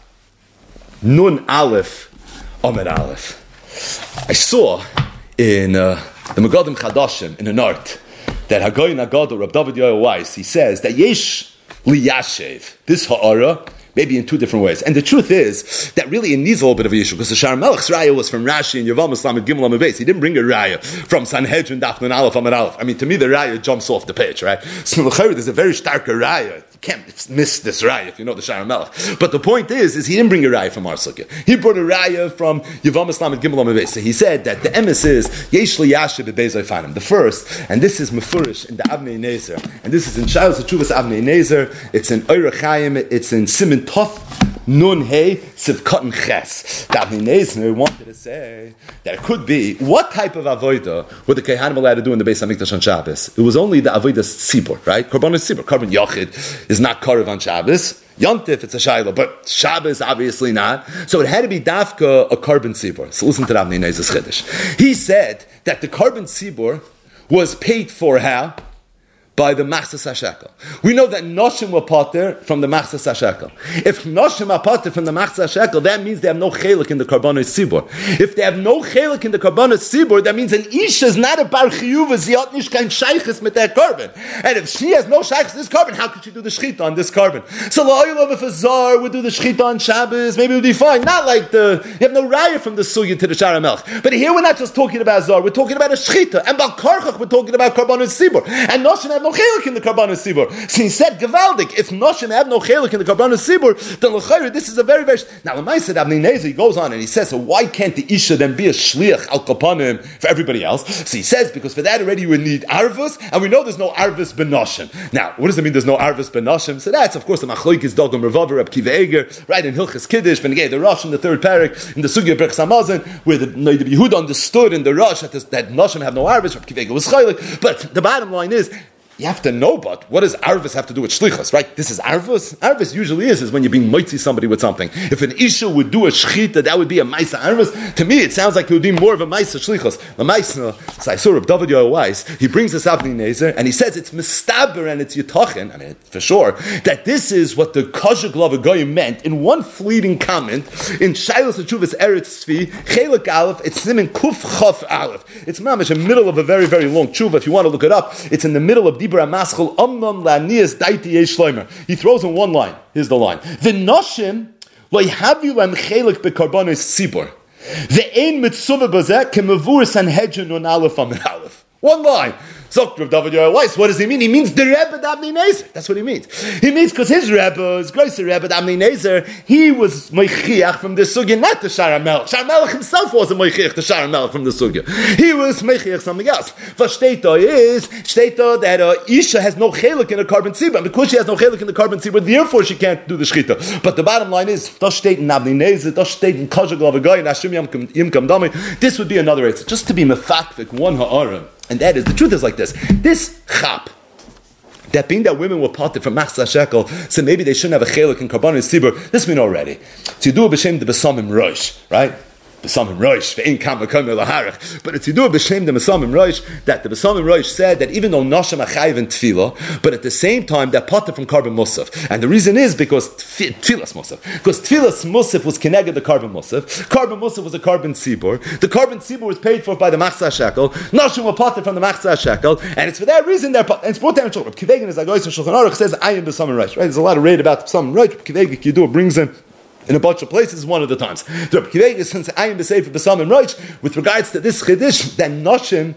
Nun Aleph Amud Aleph. I saw in uh, the Megadim Chadashim in the North that Hagoyin Agadol Rab David Yoel Weiss, he says that Yesh Liyashev, this ha'ara, maybe in two different ways. And the truth is that really it needs a little bit of a issue, because the Shar Melech's raya was from Rashi and Yavam Islam at Gimel Amud Beis. He didn't bring a raya from Sanhedrin Daf Nun Aleph Amud Aleph. I mean, to me the raya jumps off the page, right? So there's a very stark raya. You can't miss this raya if you know the Shar Melech. But the point is, is he didn't bring a raya from our sukkah. He brought a raya from Yavam Islam at Gimel Amud Beis. So he said that the emes is Yesh Liyashev Bebeis Oifanim. The first, and this is Mefurish in the Avnei Nezer, and this is in Shalos Teshuvas Avnei Nezer. It's in Oirach Chaim. It's in Siman Tov Nun Hey Sivkatan Ches. The Avnei Nezer wanted to say that it could be what type of avodah were the Kehanim allowed to do in the Beis Hamikdash on Shabbos? It was only the avodah tzibur, right? Korban is tzibur. Korban Yochid is not karev on Shabbos. Yontif, it's a shayla, but Shabbos obviously not. So it had to be dafka a korban tzibur. So listen to the Avnei Nezer's chiddush. He said that the korban tzibur was paid for how? By the Machzas HaShekel. We know that Noshim were pater from the Machzas HaShekel. If Noshim are pater from the Machzas HaShekel, that means they have no chelik in the Karbanos Tzibur. If they have no chelik in the Karbanos Tzibur, that means an Isha is not a Bar Chiyuva, sie hat nicht kein Sheiches mit der Karban. And if she has no Sheiches in this Karban, how could she do the Shechita on this Karban? So La'olam, if a Zar would do the Shechita on Shabbos, maybe it would be fine. Not like the, you have no raya from the Sugya to the Shara Melch. But here we're not just talking about Zar, we're talking about a Shechita. And Bal Karchach, we're talking about Karbanos Tzibur. And Noshim have no chelik in the Karbanos Sibur. So he said, Gevaldik, if Noshim have no chelik in the Karbanos Sibur, then l'chayr, this is a very, very... Now, Lamai said, Avnei Nezer, he goes on and he says, so why can't the Isha then be a shliach al kapanim for everybody else? So he says, because for that already you would need arvus, and we know there's no arvus ben Noshim. Now, what does it mean there's no arvus ben Noshim? So that's, of course, the Machloikis Dogam Ravav Reb Kiva Eger, right, in Hilchas Kiddush, Ben Gei, the Rosh in the third parak, in the Sugya Berch Samazin, where the, the Yehud understood in the Rosh that, this, that Noshim have no arvus, Reb Kiva Eger was chaylik. But the bottom line is, you have to know, but what does Arvus have to do with Shlichus, right? This is Arvus. Arvus usually is, is when you're being mitzi somebody with something. If an Isha would do a Shechita, that would be a Maisa Arvus. To me, it sounds like it would be more of a Maisa Shlichus. The Maisa, Saisur of David Yoel Weiss, he brings this Avnei Nezer, and he says it's Mistaber and it's Yitachin, I mean, for sure, that this is what the Kazhak Lavagoyim meant in one fleeting comment in Shailos Teshuvas Eretz Tzvi, Chelik Aleph, it's Siman Kuf Chaf Aleph. It's mamish in the middle of a very, very long tshuva. If you want to look it up, it's in the middle of Dibra Maschel Amnon Lanias Daiti Yesh Shloimer. He throws in one line. Here's the line: the Noshim lo yhavu lem chelik bekarbanos tzibur. The ein mitzvah bazeh kemavur Sanhedrin on Aleph Amid Aleph. One line. Zok Rav David Yoel Weiss. What does he mean? He means the Rebbe Avnei Nezer. That's what he means. He means because his Rebbe, his Grosser Rebbe Avnei Nezer, he was Meichiach from the Sugya, not the Shara Melech. Shara Melech himself wasn't Meichiach the Shara Melech from the Sugya. He was Meichiach something else. What Shteita is, Shteita that uh, Isha has no chelik in a carbon tzibur, and because she has no chelik in the carbon tzibur, therefore she can't do the Shchita. But the bottom line is, das steht in Avnei Nezer, das steht in Kazhak Lavagoy, in Hashim Yimkam Dami. This would be another answer. Just to be mefakvik, one ha'ara. And that is, the truth is like this. This chap, that being that women were parted from Machzah Shekel, so maybe they shouldn't have a chelik in Karbanos Tzibur. This we know already. So you do a b'shem the Besamim Rosh, right? Besamim Rosh, ve'in kam v'kom l'harach. But it's Yidua b'shem the Besamim Rosh that the Besamim Rosh said that even though Nashim achayiv in Tefillah, but at the same time they're parted from Karban Musaf. And the reason is because Tefillas Musaf. Because Tefillas Musaf was connected the Karban Musaf. Karban Musaf was a Karban Tzibur. The Karban Tzibur was paid for by the Machzah Shekel. Nashim were parted from the Machzah Shekel. And it's for that reason they're parted. And it's brought down in Shulchan. Kivegin is like Ois and Shulchan Aruch says, I am Besamim Rosh. Right? There's a lot of read about Besamim Rosh. Kivegin Yidua brings in in a bunch of places, one of the times. The Rebbe Kiva, since I am the Sefer Besamim Rosh, with regards to this Chiddush, that Noshim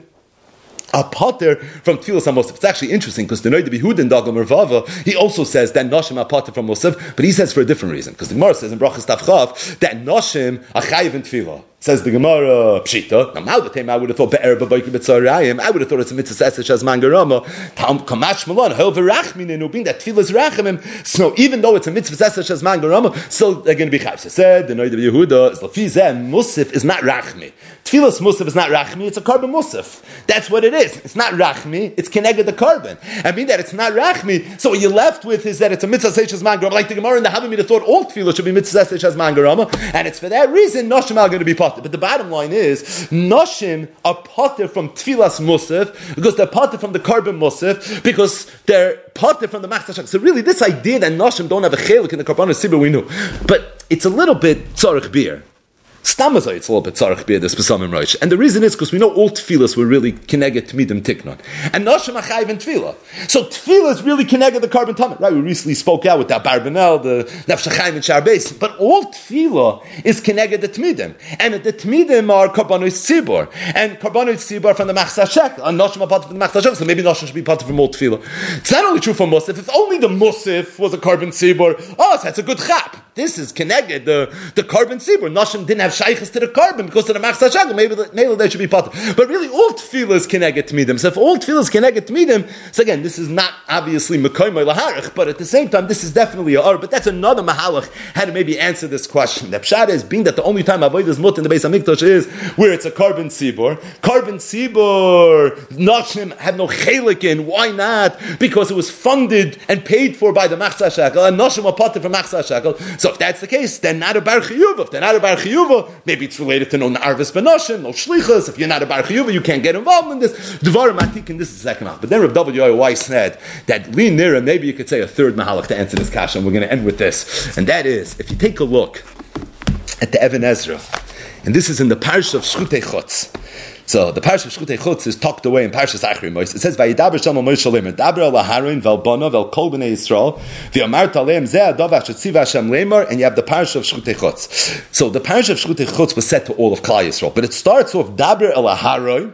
a potter from Tfilas HaMosaf. It's actually interesting because the Noida B'Yehuda in Dagel Mervava, he also says that Noshim a potter from Mosaf, but he says for a different reason. Because the Gemara says in Brachas Tav Chav that Noshim a chayiv in Tfilah. Says the Gemara, Pshita. Now, how the time I would have thought be'er b'boiker b'tzarayim. I would have thought it's a mitzvah esesh as mangarama. Tam kamash malon hel v'rachminin being that tefillas rachamim. So even though it's a mitzvah esesh as mangarama, still they're going to be chayiv. So said the Noida B'Yehuda is lafizeh musif is not rachmi. Tefillas musaf is not rachmi. It's a carbon musaf. That's what it is. It's not rachmi. It's connected the carbon. I mean that it's not rachmi. So what you're left with is that it's a mitzvah esesh as mangarama. Like the Gemara in the Havamida thought all tefillas should be mitzvah esesh as mangarama, and it's for that reason noshim are going to be part. But the bottom line is, Noshim are parted from Tfilas Musaf because they're parted from the Karban Musaf because they're parted from the Machzah Shekel. So really, this idea that Noshim don't have a chelik in the Karbanos Tzibur we knew, but it's a little bit tzarich beer. Stamazai, it's a little bit tzarich beer, this Besamim Rosh. And the reason is because we know all tefillas were really connected to Midim Tiknon. And Noshim achayiv in tefillah. So tefillah is really connected to the Karban Tamid. Right, we recently spoke out with that Barbanel, the Nefesh HaChaim and Shar Beis. But all tefillah is connected to Tmidim. And the Tmidim are Karbanos Tzibur. And Karbanos Tzibur from the Machzah Shekel. And Noshim are part of the Machzah Shekel. So maybe Noshim should be part of all tefillah. It's not only true for Musaf. If only the Musaf was a Karban Tzibur, oh, so that's a good chap. This is connected, the, the Karban Tzibur. Noshim didn't have shaykhs to the carbon because of the Machzah Shekel. Maybe, maybe they should be part of. But really, all tefillah is connected to Midim. So if all tefillah is connected to Midim, so again, this is not obviously Mekoymai Laharach, but at the same time, this is definitely a Ar. But that's another Mahalach how to maybe answer this question. The Pshad is being that the only time Avodah is mut in the Beis HaMikdash is where it's a Karban Tzibur. Karban Tzibur, Noshim have no chelik in. Why not? Because it was funded and paid for by the Machzah Shekel, and Noshim were parted from Machzah Shekel. So if that's the case, they're not a Bar Chiyuva. If they're not a Bar Chiyuva, maybe it's related to no Narvis Benoshim, no Shlichus. If you're not a Bar Chiyuva, you can't get involved in this. Dvarim Atik, and this is the second half. But then Rav W I Weiss said that Li Nira, maybe you could say a third Mahalach to answer this kasha, and we're going to end with this. And that is, if you take a look at the Even Ezra, and this is in the parish of Shchutei Chutz. So the parish of Shchutei Chutz is tucked away in Parshas Achri Mos. It says, "Vayidaber Shama Moshe Lemer, Daber al Aharon vel Bana vel Kol Bnei Yisrael, v'Amart Aleim Zeh Adav Asher Tziva Hashem Lemer," and you have the parish of Shchutei Chutz. So the parish of Shchutei Chutz was set to all of Klal Yisrael, but it starts off Daber al Aharon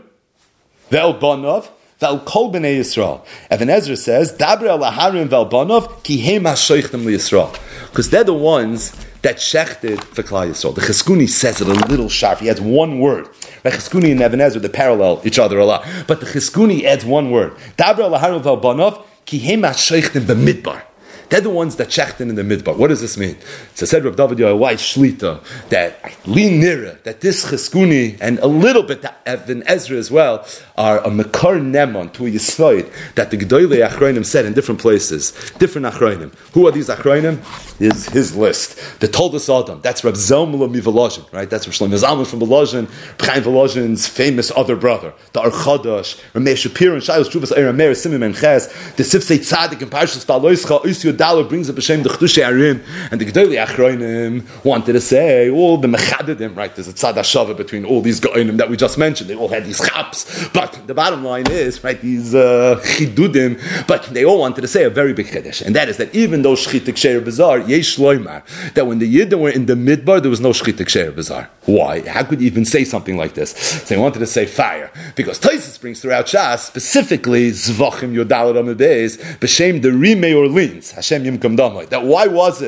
vel Banav vel Kol Bnei Yisrael. Even Ezra says, "Daber al Aharon vel Banav ki heim hashoichtem liYisrael," because they're the ones that shechted for Klal Yisrael. The Cheskuni says it a little sharp. He adds one word. The Cheskuni and Even Ezra, they parallel each other a lot. But the Cheskuni adds one word. Dabra laharu v'albanov ki hem ha'sheichtim b'midbar. They're the ones that shechten in the midbar. What does this mean? So said Rav David Yohai Shlita that Li Nira, that this Cheskuni and a little bit Even Ezra as well are a Mekar Neman to a Yisrael that the Gedolei Achronim said in different places, different Achronim. Who are these Achronim? Is his list. The Toldos Adam. That's Rav Zalman Mivolozhin, right? That's Rav Shlomo Zalman from Volozhin, Chaim Volozhin's famous other brother, the Archadash, Ramesh Shapiro and Shailos Shuvas Eira Meir Simim and Ches, the Sifsei Tzadik and Parshas Baloischa Usyud Dollar brings up Hashem the Chedushay Arim, and the Gedolei Achronim wanted to say all the Mechadedim, right? There's a Tzad HaShavah between all these Goinim that we just mentioned. They all had these chaps, but the bottom line is, right, these uh, Chidudim, but they all wanted to say a very big Chiddush, and that is that even though Shchitik Sheir Bazar, Yesh Loimar, that when the Yidden were in the Midbar, there was no Shchitik Sheir Bazar. Why? How could you even say something like this? So they wanted to say fire, because Taisus brings throughout Shas, specifically Zvachim Yodal Ramabez, B'Shem the Rimei Orleans, Hashem Yimkom Damai. That why was it, right?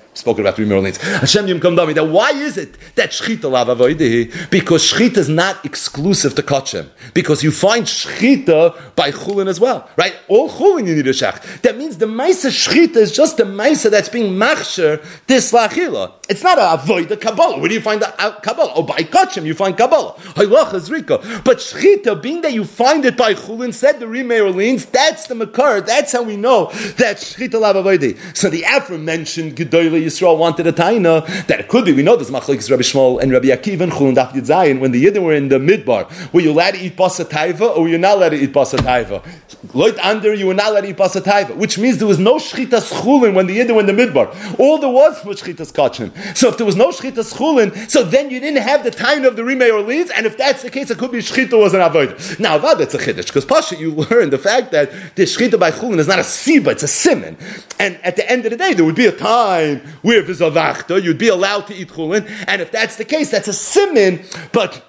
spoken about three mirror lanes. Hashem Yom Kom Dami. That why is it that shchita lav avodah? Because shchita is not exclusive to kachem. Because you find shchita by chulin as well, right? All chulin you need a shach. That means the ma'isa shchita is just the ma'isa that's being machsher this lachila. It's not a avodah kabbalah. Where do you find the uh, kabbalah? Oh, by kachem you find kabbalah. Haylach is rika. But shchita, being that you find it by chulin, said the Rimei Orleans, that's the makar. That's how we know that shchita lav avodah. So the aforementioned Gedolei Yisrael wanted a taina that it could be. We know this machlokes Rabbi Shmuel and Rabbi Akiva and Chulun Daf Yud Zayin when the Yidden were in the midbar. Were you allowed to eat basa taiva or were you not allowed to eat basa taiva? Loit under, you were not allowed to eat basa taiva, which means there was no shchitas chulin when the Yidden were in the midbar. All there was was shchitas kachim. So if there was no shchitas chulin, so then you didn't have the taina of the Rimei Orleans, and if that's the case, it could be shchita was an avodah. Now, avad that's a chiddush because pasha you learn the fact that the shchita by chulin is not a siba, it's a siman, and at the end of the day there would be a time where if it's a vachta, you'd be allowed to eat chulin, and if that's the case, that's a siman. But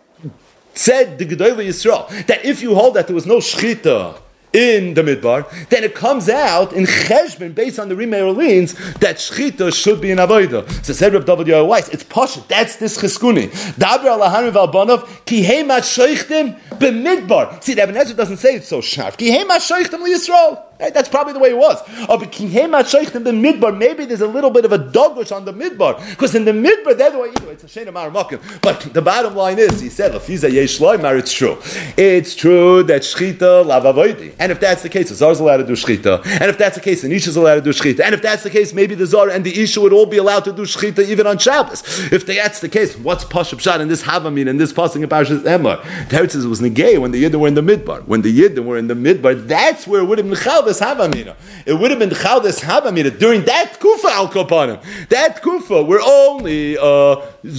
said the Gedolei Yisrael that if you hold that there was no shchita in the midbar, then it comes out in cheshbon based on the Rimei Orleans that shchita should be an avodah. So said Reb David Yoel Weiss, it's pasha. That's this cheskuni. Daber alaharim v'albanov ki heima shoichtim b'midbar. See, the Eben Ezra doesn't say it so sharp. Ki heima shoichtim l'Yisrael. Right? That's probably the way it was. Oh, but ki heima shoichtim b'midbar. Maybe there's a little bit of a dogush on the midbar because in the midbar they're the way. Either it's a shein amar makim. But the bottom line is, he said, "Lafiza yesh loymar." It's true. It's true that shchita lav avodah. And if that's the case, the Zar is allowed to do shchita. And if that's the case, the Isha is allowed to do shchita. And if that's the case, maybe the Zar and the Isha would all be allowed to do shchita even on Shabbos. If that's the case, what's Pashup Shad in this Havamin and this passing in Parashas Emor? The Teretz says it was negay when the Yidden were in the midbar. When the Yidden were in the midbar, that's where it would have been Chaldes Havamina. It would have been Chaldes Havamina during that Kufa al Kopanim. That Kufa where only uh,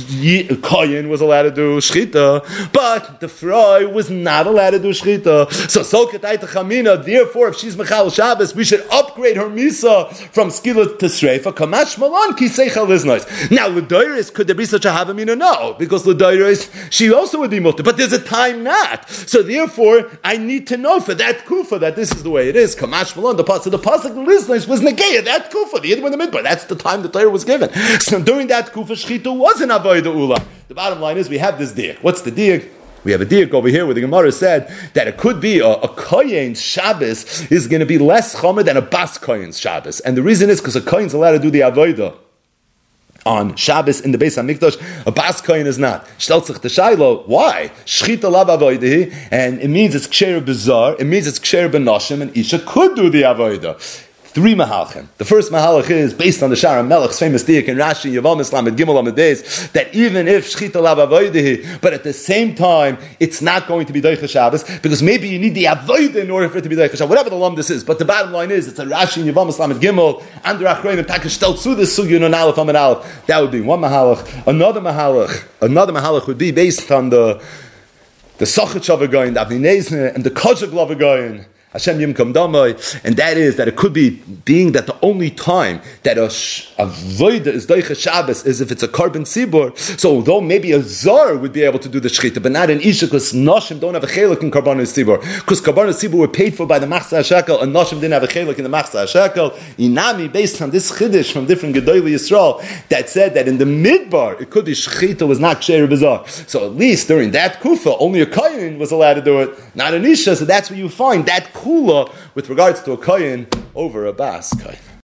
Koyin was allowed to do shchita, but the Froi was not allowed to do shchita. So Solkatayta Chamina. Therefore, if she's Mechal Shabbos, we should upgrade her Misa from Skila to Sreifa. Kamash Malan Kiseichel is nice. Now, L'Doiris, could there be such a Havamina? No, because L'Doiris, she also would be mutter, but there's a time not. So therefore, I need to know for that Kufa that this is the way it is. Kamash Malan, the pasuk, the pasuk listeners was Negeya, that Kufa, the Yidden in the Midbar. That's the time the Torah was given. So during that Kufa, Shchita was an Avodah Ula. The bottom line is we have this diak. What's the diak? We have a diak over here where the Gemara said that it could be a, a Kohen's Shabbos is going to be less chomer than a Bas Kohen's Shabbos. And the reason is because a Kohen's allowed to do the Avodah on Shabbos in the Beis HaMikdash, a Bas Kohen is not. Stellt sich the Shailo, why? Shchita lav avodah, and it means it's ksher bizarre, it means it's ksher b'noshim, and Isha could do the Avodah. Three mahalchim. The first mahalach is based on the Shara Melech's famous diak in Rashi, Yavam Islam, and Gimel Amid Beis, that even if Shchita lav avodah, but at the same time, it's not going to be Doicha Shabbos, because maybe you need the avodah in order for it to be Doicha Shabbos, whatever the lumdus is. But the bottom line is, it's a Rashi in Yavam Islam and Gimel, under Achroim, and Takesh Tel Tzu, this Sugya, and Aleph, Amid Aleph. That would be one mahalach. Another mahalach, another mahalach would be based on the the Sochet Shavagoyin, the Avnei Nezne, and the Kozhak Lavagoyin. Hashem Yom Kom Damai, and that is that it could be being that the only time that a, a voida is doicha Shabbos is if it's a carbon sibur. So although maybe a zar would be able to do the shchita, but not an isha, because noshim don't have a chelik in carbon sibur, because carbon sibur were paid for by the machzah hashekel, and noshim didn't have a chelik in the machzah hashekel. Inami, based on this chiddush from different Gedolei Yisrael, that said that in the midbar it could be shchita was not ksher bizarre. So at least during that kufa, only a kohen was allowed to do it, not an isha. So that's where you find that kula with regards to a kohen over a bas kohen.